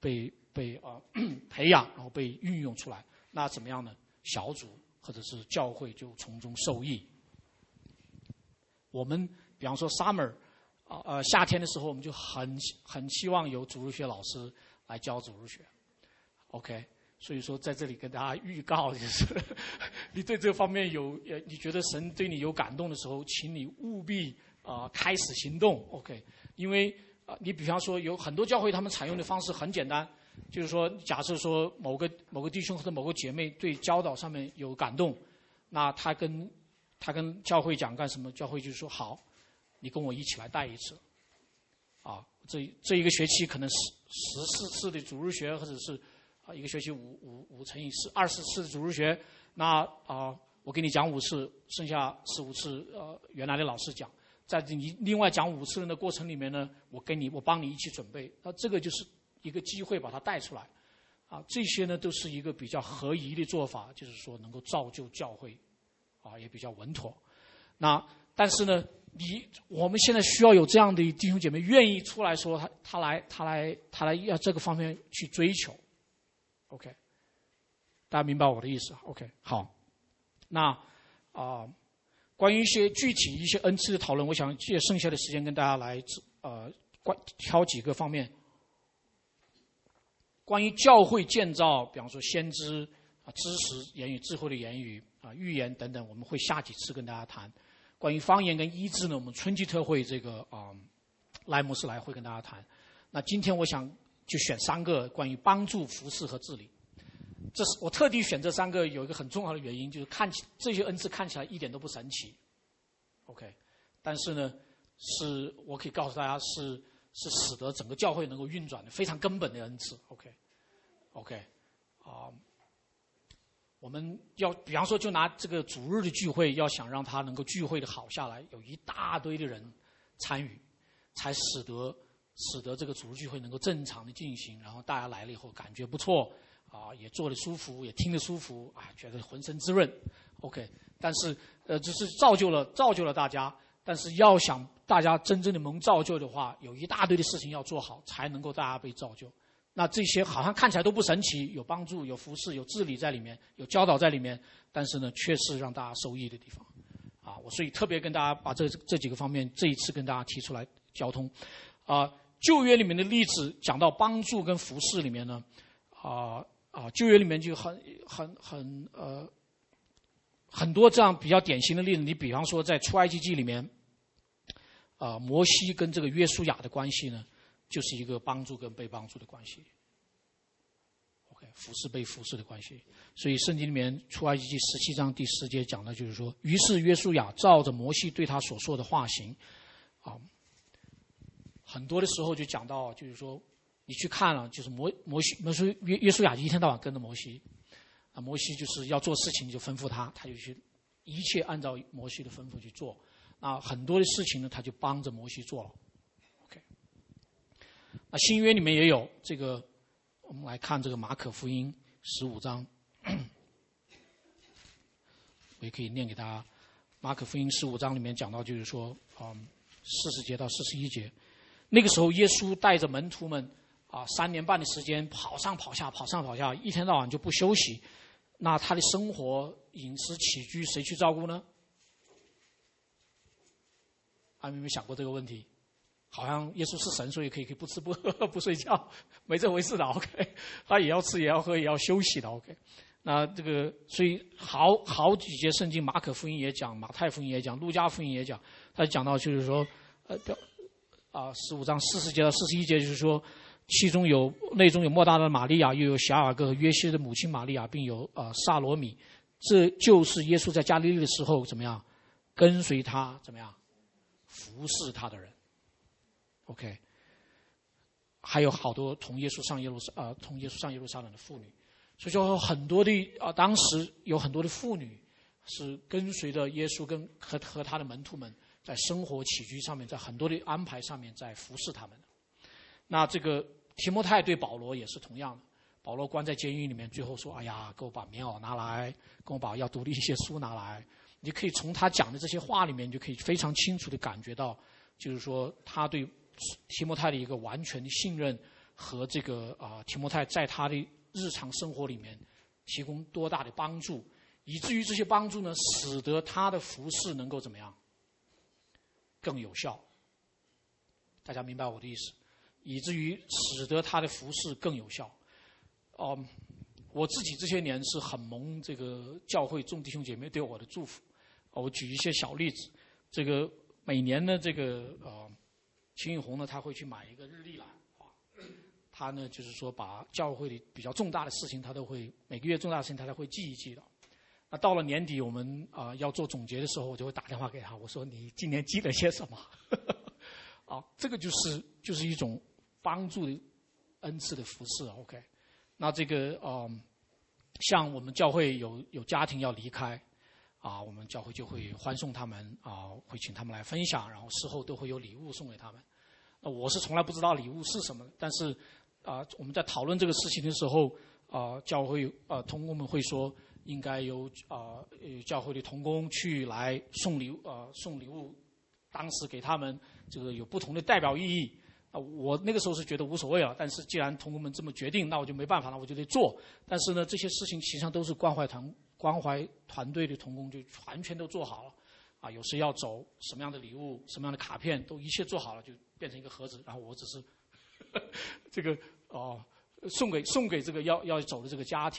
培养，然后被运用出来。那怎么样呢？小组或者是教会就从中受益。我们比方说 summer， 夏天的时候，我们就很希望有主日学老师来教主日学 ，OK。所以说在这里跟大家预告，就是你对这方面你觉得神对你有感动的时候，请你务必开始行动 ，OK。因为你比方说有很多教会他们采用的方式很简单，就是说假设说某个弟兄或者某个姐妹对教导上面有感动，那他跟教会讲干什么？教会就是说好，你跟我一起来带一次，这一个学期可能14次的主日学，或者是一个学期5乘以4 20次的主日学，那我给你讲5次，剩下15次原来的老师讲，在你另外讲5次的过程里面呢，我帮你一起准备，那这个就是一个机会把它带出来，这些呢都是一个比较合宜的做法，就是说能够造就教会，也比较稳妥。那但是呢，我们现在需要有这样的弟兄姐妹愿意出来说他来要这个方面去追求。OK， 大家明白我的意思 ？OK， 好。那关于一些具体一些恩赐的讨论，我想借剩下的时间跟大家来挑几个方面。关于教会建造，比方说先知知识言语、智慧的言语预言等等，我们会下几次跟大家谈。 关于方言跟医治呢，我们春季特会这个赖牧师来会跟大家谈。那今天我想就选3个关于帮助、服侍和治理。这是我特地选这3个，有一个很重要的原因，就是这些恩赐看起来一点都不神奇 ，OK， 但是呢，是我可以告诉大家是使得整个教会能够运转的非常根本的恩赐 ，OK， 我们要比方说就拿这个主日的聚会，要想让它能够聚会的好下来，有一大堆的人参与，才使得这个主日聚会能够正常的进行，然后大家来了以后感觉不错也坐得舒服，也听得舒服觉得浑身滋润 ，OK。但是只是造就了大家，但是要想大家真正的蒙造就的话，有一大堆的事情要做好，才能够大家被造就。那这些好像看起来都不神奇，有帮助、有服侍、有治理在里面，有教导在里面，但是呢，却是让大家受益的地方我所以特别跟大家把这几个方面这一次跟大家提出来交通旧约里面的例子讲到帮助跟服侍里面呢旧约里面就很多这样比较典型的例子。你比方说在出埃及记里面摩西跟这个约书亚的关系呢，就是一个帮助跟被帮助的关系 OK， 服侍被服侍的关系。所以圣经里面出埃及记17章第10节讲的就是说，于是约书亚照着摩西对他所说的话行很多的时候就讲到就是说你去看了，就是约书亚一天到晚跟着摩西摩西就是要做事情就吩咐他就去一切按照摩西的吩咐去做很多的事情呢他就帮着摩西做了 OK。 那新约里面也有这个，我们来看这个马可福音15章我也可以念给大家。马可福音15章里面讲到就是说40节到41节，那个时候耶稣带着门徒们3年半的时间跑上跑下，一天到晚就不休息。那他的生活饮食起居谁去照顾呢？有没有想过这个问题？好像耶稣是神，所以可以不吃不喝不睡觉，没这回事的 OK。 他也要吃也要喝也要休息的 OK。 那这个所以好几节圣经，马可福音也讲，马太福音也讲，路加福音也讲，他讲到就是说15章40节到41节，就是说内中有莫大的玛利亚，又有小雅各和约西的母亲玛利亚，并有撒罗米，这就是耶稣在加利利的时候怎么样跟随他怎么样服侍他的人 OK。 还有好多同耶稣上耶路撒冷的妇女，所以说很多的当时有很多的妇女是跟随着耶稣和他的门徒们在生活起居上面，在很多的安排上面在服侍他们。那这个提摩太对保罗也是同样的，保罗关在监狱里面，最后说哎呀给我把棉袄拿来，跟我把要读的一些书拿来。你可以从他讲的这些话里面，你就可以非常清楚地感觉到，就是说他对提摩太的一个完全的信任，和这个提摩太在他的日常生活里面提供多大的帮助，以至于这些帮助呢，使得他的服事能够怎么样更有效。大家明白我的意思？以至于使得他的服事更有效。我自己这些年是很蒙这个教会众弟兄姐妹对我的祝福。我举一些小例子，这个每年呢，这个秦宇红呢，他会去买一个日历来他呢就是说把教会里比较重大的事情，他都会每个月重大的事情他都会记一记的。那到了年底我们要做总结的时候，我就会打电话给他，我说你今年记了些什么这个就是一种帮助的恩赐的服事 OK。 那这个像我们教会有家庭要离开我们教会就会欢送他们会请他们来分享，然后事后都会有礼物送给他们。我是从来不知道礼物是什么，但是我们在讨论这个事情的时候教会同工们会说应该由教会的同工去来送礼物，当时给他们这个有不同的代表意义。我那个时候是觉得无所谓了，但是既然同工们这么决定，那我就没办法了，我就得做。但是呢，这些事情实际上都是关怀团队的同工就完全都做好了有时要走什么样的礼物，什么样的卡片，都一切做好了，就变成一个盒子，然后我只是这个送给这个要走的这个家庭。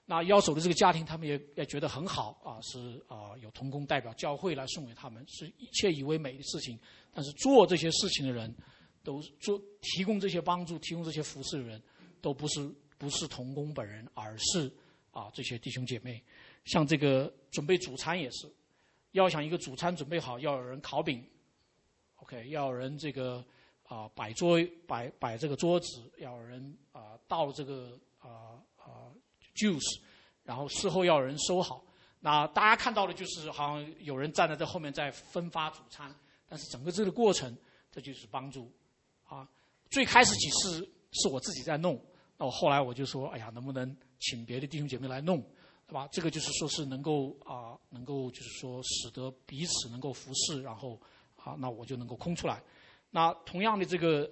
那要走的这个家庭，他们也觉得很好啊，是有同工代表教会来送给他们，是一切以为美的事情。但是做这些事情的人，都提供这些帮助、提供这些服侍的人，都不是同工本人，而是这些弟兄姐妹。像这个准备主餐也是，要想一个主餐准备好，要有人烤饼 ，OK， 要有人这个摆这个桌子，要有人倒这个juice， 然后事后要有人收好。那大家看到的就是好像有人站在这后面在分发主餐，但是整个这个过程，这就是帮助最开始几次是我自己在弄，那我后来我就说，哎呀，能不能请别的弟兄姐妹来弄，对吧？这个就是说是能够就是说使得彼此能够服侍，然后那我就能够空出来。那同样的这个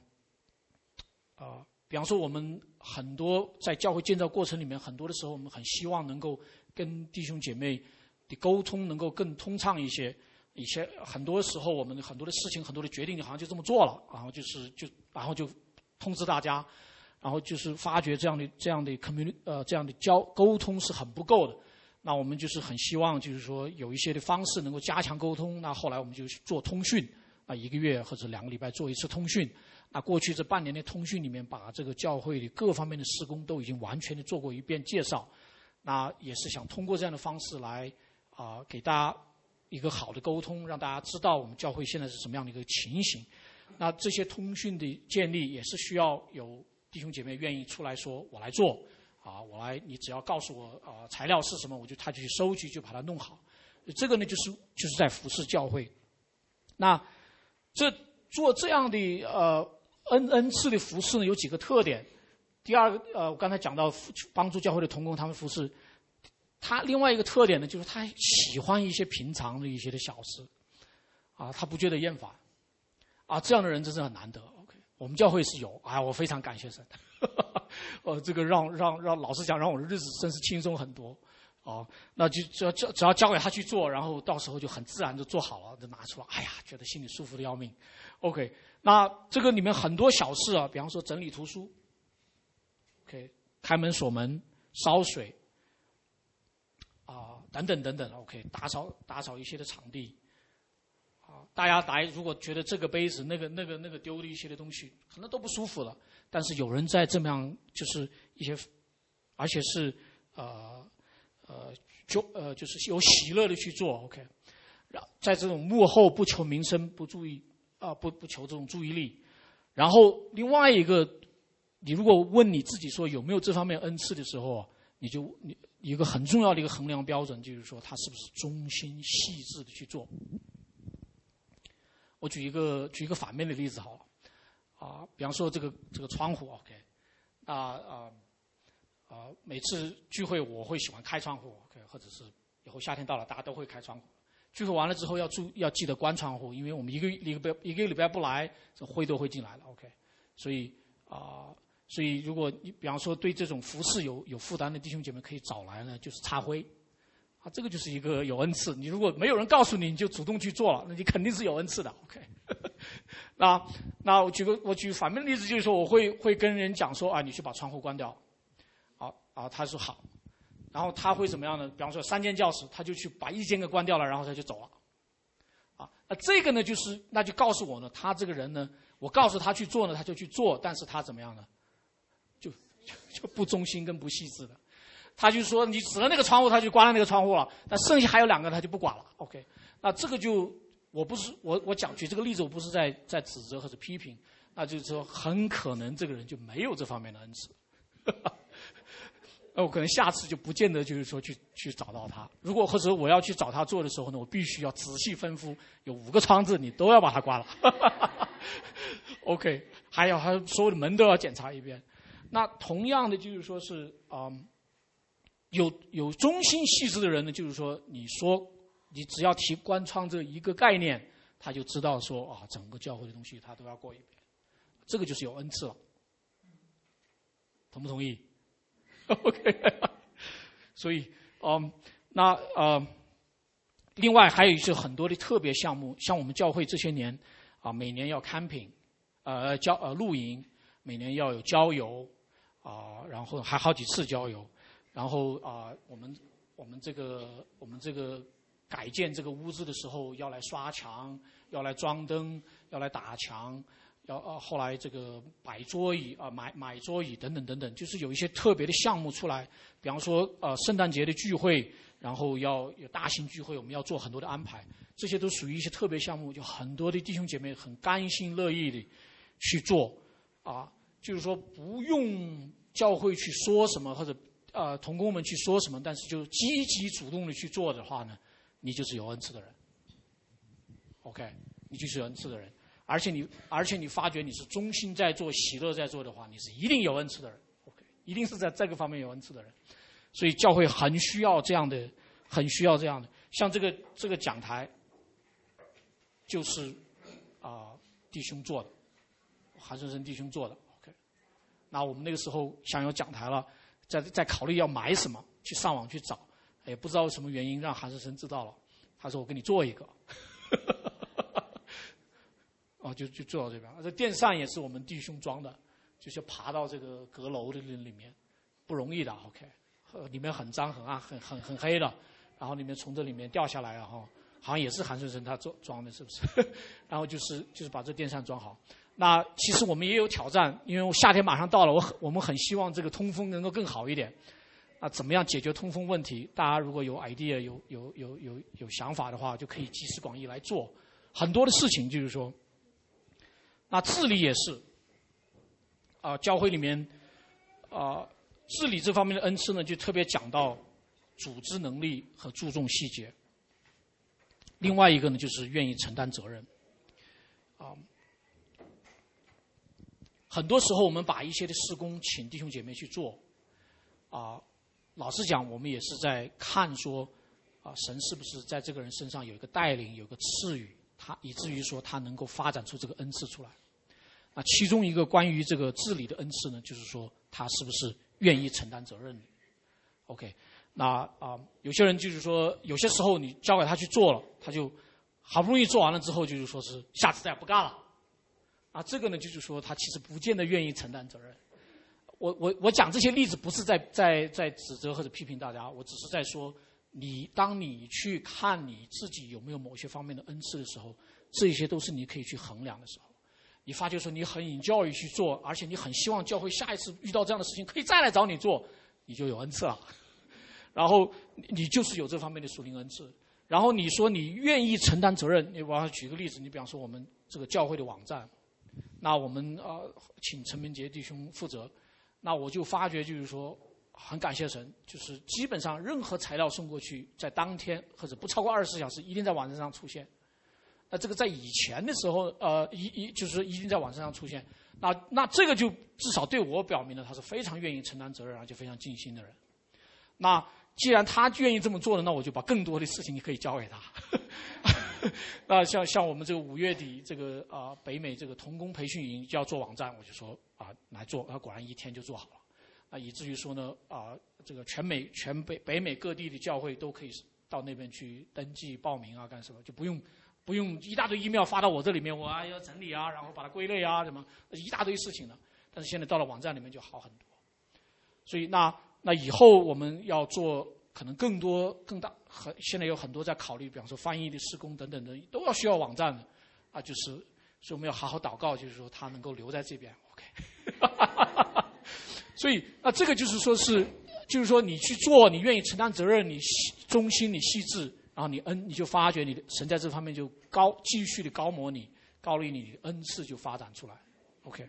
比方说我们很多在教会建造过程里面，很多的时候我们很希望能够跟弟兄姐妹的沟通能够更通畅一些。以前很多时候我们很多的事情、很多的决定好像就这么做了，然后然后就通知大家，然后就是发觉这样的沟通是很不够的。那我们就是很希望就是说有一些的方式能够加强沟通。那后来我们就做通讯，1个月或者2个礼拜做一次通讯。那过去这半年的通讯里面，把这个教会的各方面的事工都已经完全的做过一遍介绍。那也是想通过这样的方式来给大家一个好的沟通，让大家知道我们教会现在是什么样的一个情形。那这些通讯的建立也是需要有弟兄姐妹愿意出来说，我来做你只要告诉我材料是什么，他就去收集，就把它弄好。这个呢就是在服侍教会。那做这样的恩赐的服侍呢，有几个特点。第二个我刚才讲到帮助教会的同工他们服侍，他另外一个特点呢，就是他喜欢一些平常的一些的小事他不觉得厌烦这样的人真是很难得。 OK， 我们教会是有我非常感谢神这个让老实讲，让我的日子真是轻松很多那就只要交给他去做，然后到时候就很自然就做好了，就拿出来，觉得心里舒服的要命。 OK， 那这个里面很多小事比方说整理图书 OK， 开门锁门烧水等等 OK， 打扫一些的场地大家来如果觉得这个杯子那个丢的一些的东西可能都不舒服了，但是有人在这么样就是一些，而且是就是有喜乐的去做 OK， 在这种幕后不求名声，不注意不求这种注意力。然后另外一个，你如果问你自己说有没有这方面恩赐的时候，你一个很重要的一个衡量标准就是说他是不是忠心细致的去做。我举一个反面的例子好了比方说这个窗户 OK， 每次聚会我会喜欢开窗户 OK， 或者是以后夏天到了大家都会开窗户。聚会完了之后要记得关窗户，因为我们一个礼拜不来，这灰都会进来了 OK。所以如果你比方说对这种服事有负担的弟兄姐妹可以找来呢，就是擦灰这个就是一个有恩赐。你如果没有人告诉你，你就主动去做了，那你肯定是有恩赐的 OK。那我举反面的例子，就是说我会跟人讲说你去把窗户关掉他说好。然后他会怎么样呢？比方说3间教室，他就去把1间给关掉了，然后他就走了那这个呢那就告诉我呢，他这个人呢，我告诉他去做呢，他就去做，但是他怎么样呢？就不忠心跟不细致的。他就说你指了那个窗户，他就关了那个窗户了，但剩下还有2个他就不管了 OK。那这个就我举这个例子，我不是在指责或者批评，那就是说很可能这个人就没有这方面的恩赐那我可能下次就不见得就是说去找到他。如果或者我要去找他做的时候呢，我必须要仔细吩咐，有5个窗子你都要把它关了OK， 还有所有的门都要检查一遍。那同样的就是说是有忠心细致的人呢，就是说你只要提关窗这一个概念，他就知道说整个教会的东西他都要过一遍，这个就是有恩赐了。同不同意？OK， 所以另外还有一些很多的特别项目，像我们教会这些年每年要 camping， 露营，每年要有郊游然后还好几次郊游， 然后我们这个改建这个屋子的时候，要来刷墙，要来装灯，要来打墙，后来这个摆桌椅买桌椅等等等等，就是有一些特别的项目出来。比方说圣诞节的聚会，然后要有大型聚会，我们要做很多的安排，这些都属于一些特别项目，就很多的弟兄姐妹很甘心乐意的去做就是说不用教会去说什么，或者同工们去说什么，但是就积极主动的去做的话呢，你就是有恩赐的人。OK， 你就是有恩赐的人，而且你发觉你是忠心在做、喜乐在做的话，你是一定有恩赐的人。OK， 一定是在这个方面有恩赐的人。所以教会很需要这样的，很需要这样的。像这个讲台，就是弟兄做的，韩生弟兄做的。OK， 那我们那个时候想有讲台了，在考虑要买什么，去上网去找，也不知道什么原因让韩生知道了，他说我给你做一个。就做到这边。这电扇也是我们弟兄装的，就是爬到这个阁楼的里面，不容易的。OK， 里面很脏很暗很黑的，然后里面从这里面掉下来好像也是韩顺生他装的，是不是？然后就是把这电扇装好。那其实我们也有挑战，因为夏天马上到了，我们很希望这个通风能够更好一点。怎么样解决通风问题？大家如果有 idea 有想法的话，就可以集思广益来做很多的事情。就是说，那治理也是教会里面治理这方面的恩赐呢，就特别讲到组织能力和注重细节。另外一个呢，就是愿意承担责任。很多时候我们把一些的事工请弟兄姐妹去做老实讲，我们也是在看说神是不是在这个人身上有一个带领，有一个赐予他，以至于说他能够发展出这个恩赐出来。其中一个关于这个治理的恩赐呢，就是说他是不是愿意承担责任的。OK， 那有些人就是说，有些时候你交给他去做了，他就好不容易做完了之后，就是说是下次再也不干了。这个呢，就是说他其实不见得愿意承担责任。我讲这些例子不是在指责或者批评大家，我只是在说，当你去看你自己有没有某些方面的恩赐的时候，这些都是你可以去衡量的时候。你发觉说你很enjoy去做，而且你很希望教会下一次遇到这样的事情可以再来找你做，你就有恩赐了。然后你就是有这方面的属灵恩赐。然后你说你愿意承担责任，我要举个例子，你比方说我们这个教会的网站，那我们请陈明杰弟兄负责。那我就发觉就是说很感谢神，就是基本上任何材料送过去，在当天或者不超过24小时一定在网站上出现。那这个在以前的时候就是一定在网站上出现。那这个就至少对我表明了他是非常愿意承担责任而且非常尽心的人。那既然他愿意这么做了，那我就把更多的事情可以交给他。那像我们这个5月底这个北美这个同工培训营就要做网站，我就说来做，果然1天就做好了。以至于说呢这个全北美各地的教会都可以到那边去登记报名干什么，就不用一大堆 email 发到我这里面，我要整理然后把它归类什么一大堆事情了。但是现在到了网站里面就好很多。所以那以后我们要做可能更多更大，现在有很多在考虑，比方说翻译的事工等等的都要需要网站的就是所以我们要好好祷告，就是说他能够留在这边。 OK。 所以这个就是说你去做，你愿意承担责任，你忠心，你细致，然后你就发觉你的神在这方面就继续的高摩你，高立你的恩赐就发展出来。 OK。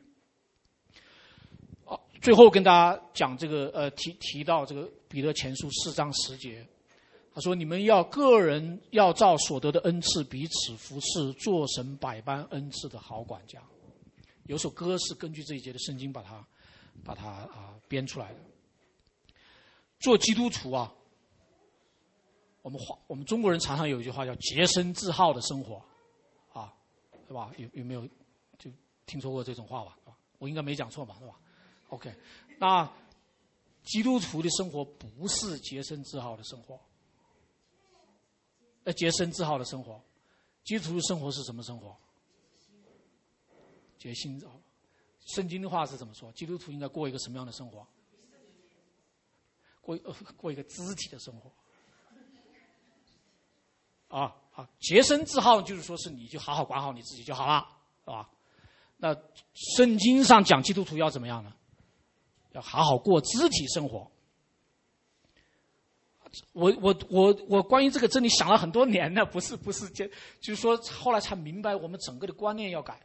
最后跟大家讲这个提到这个彼得前书4章10节，他说你们个人要照所得的恩赐彼此服侍，做神百般恩赐的好管家。有首歌是根据这一节的圣经把它编出来的。做基督徒我们中国人常常有一句话叫洁身自好的生活对吧？有没有就听说过这种话吧？我应该没讲错吧？对吧？OK， 那基督徒的生活不是洁身自好的生活。洁身自好的生活，基督徒的生活是什么生活？洁心自好。圣经的话是怎么说？基督徒应该过一个什么样的生活？ 过一个肢体的生活。洁身自好就是说是你就好好管好你自己就好了，是吧？那圣经上讲基督徒要怎么样呢？要好好过肢体生活。我关于这个真理想了很多年呢，不是，就是说后来才明白我们整个的观念要改，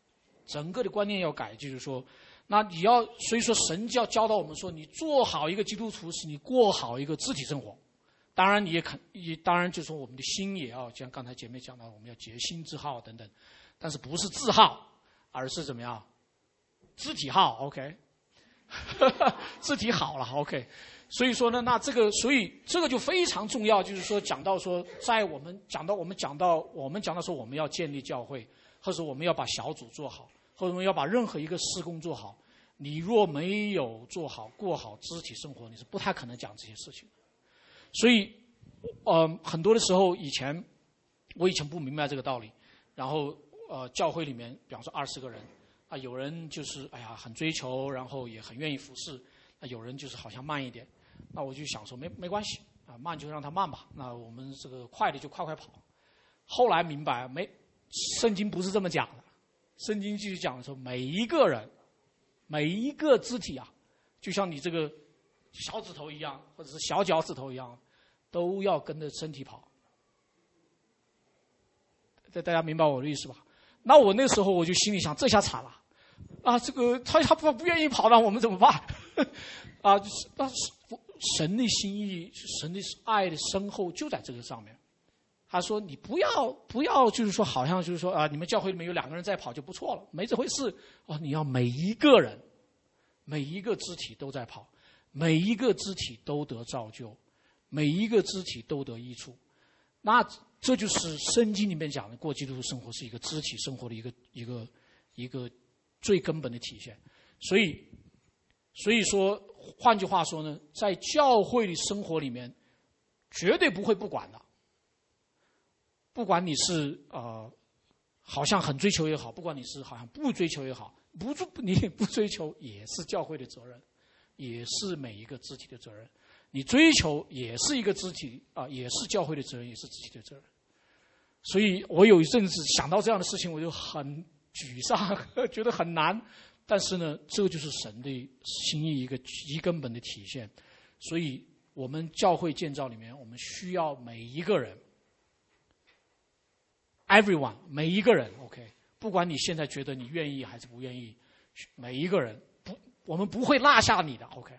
就是说，那你要所以说神就要教导我们说，你做好一个基督徒是你过好一个肢体生活。当然当然就是说我们的心也要像刚才姐妹讲到，我们要洁心自好等等，但是不是自好，而是怎么样？肢体好 ，OK， 肢体好了 ，OK。所以说呢，所以这个就非常重要，就是说讲到说，在我们讲到说我们要建立教会，或者我们要把小组做好，或者我们要把任何一个事工做好，你若没有做好过好肢体生活，你是不太可能讲这些事情。所以，很多的时候我以前不明白这个道理，然后教会里面，比方说20个人啊，有人就是很追求，然后也很愿意服侍，那有人就是好像慢一点，那我就想说没关系啊，慢就让他慢吧，那我们这个快的就快跑。后来明白圣经不是这么讲的，圣经继续讲的说，每一个肢体啊，就像你这个小指头一样，或者是小脚趾头一样，都要跟着身体跑。大家明白我的意思吧？那我那时候我就心里想，这下惨了啊！这个他不愿意跑，那我们怎么办？啊，神的心意，神的爱的深厚就在这个上面。他说：“你不要，就是说，好像就是说啊，你们教会里面有2个人在跑就不错了，没这回事哦。你要每一个人，每一个肢体都在跑。”每一个肢体都得造就，每一个肢体都得益处。那这就是圣经里面讲的，过基督徒生活是一个肢体生活的一个最根本的体现。所以说，换句话说呢，在教会的生活里面，绝对不会不管的。不管你是好像很追求也好，不管你是好像不追求也好，你不追求也是教会的责任。也是每一个肢体的责任，你追求也是一个肢体也是教会的责任，也是肢体的责任。所以我有一阵子想到这样的事情，我就很沮丧，觉得很难。但是呢，这就是神的心意一个极根本的体现。所以我们教会建造里面，我们需要每一个人 ，everyone， 每一个人 ，OK， 不管你现在觉得你愿意还是不愿意，每一个人。我们不会落下你的 ，OK，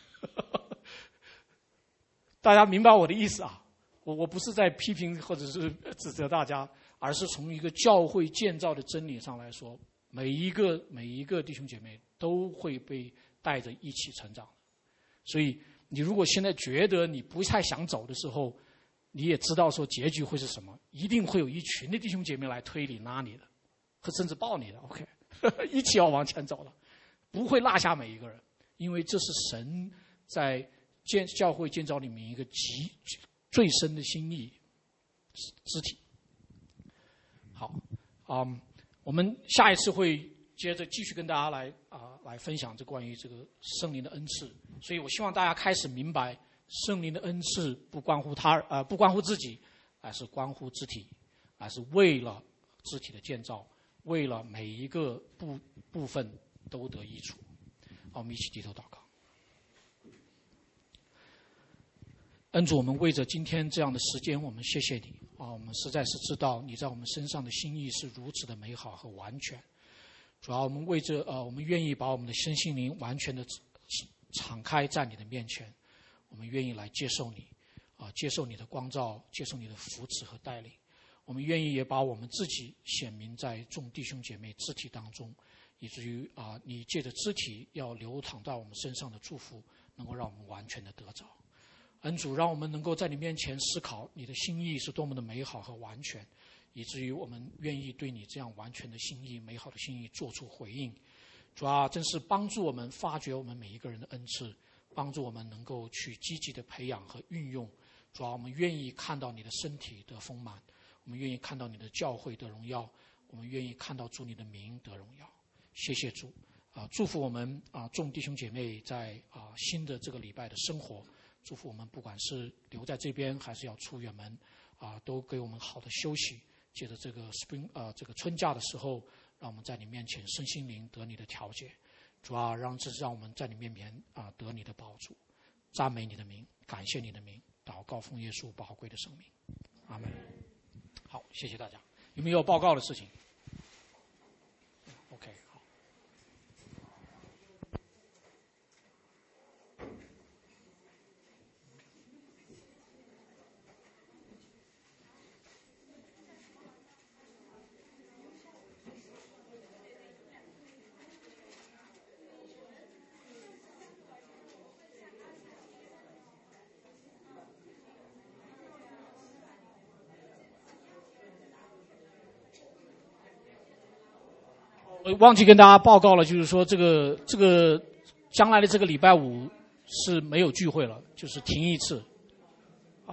大家明白我的意思啊？我不是在批评或者是指责大家，而是从一个教会建造的真理上来说，每一个弟兄姐妹都会被带着一起成长。所以，你如果现在觉得你不太想走的时候，你也知道说结局会是什么，一定会有一群的弟兄姐妹来推你、拉你的，和甚至抱你的 ，OK， 一起要往前走了。不会落下每一个人，因为这是神在教会建造里面一个最深的心意肢体。好，我们下一次会接着继续跟大家来分享这关于这个圣灵的恩赐。所以我希望大家开始明白，圣灵的恩赐不关乎不关乎自己，而是关乎肢体，而是为了肢体的建造，为了每一个部分。都得益处。我们一起低头祷告。恩主，我们为着今天这样的时间，我们谢谢你我们实在是知道你在我们身上的心意是如此的美好和完全。主要我们为着我们愿意把我们的身心灵完全的敞开在你的面前，我们愿意来接受你接受你的光照，接受你的扶持和带领。我们愿意也把我们自己显明在众弟兄姐妹肢体当中。以至于你借着肢体要流淌到我们身上的祝福，能够让我们完全的得着。恩主，让我们能够在你面前思考你的心意是多么的美好和完全，以至于我们愿意对你这样完全的心意、美好的心意做出回应。主啊，真是帮助我们发掘我们每一个人的恩赐，帮助我们能够去积极的培养和运用。主啊，我们愿意看到你的身体得丰满，我们愿意看到你的教会得荣耀，我们愿意看到主你的名得荣耀。谢谢主祝福我们众弟兄姐妹在新的这个礼拜的生活祝福我们不管是留在这边还是要出远门都给我们好的休息。借着这个这个春假的时候，让我们在你面前身心灵得你的调节。主啊，让我们在你面前得你的帮助。赞美你的名，感谢你的名，祷告奉耶稣宝贵的生命，阿门。好，谢谢大家。有没有报告的事情 ？OK， 好。忘记跟大家报告了，就是说这个将来的这个礼拜五是没有聚会了，就是停一次。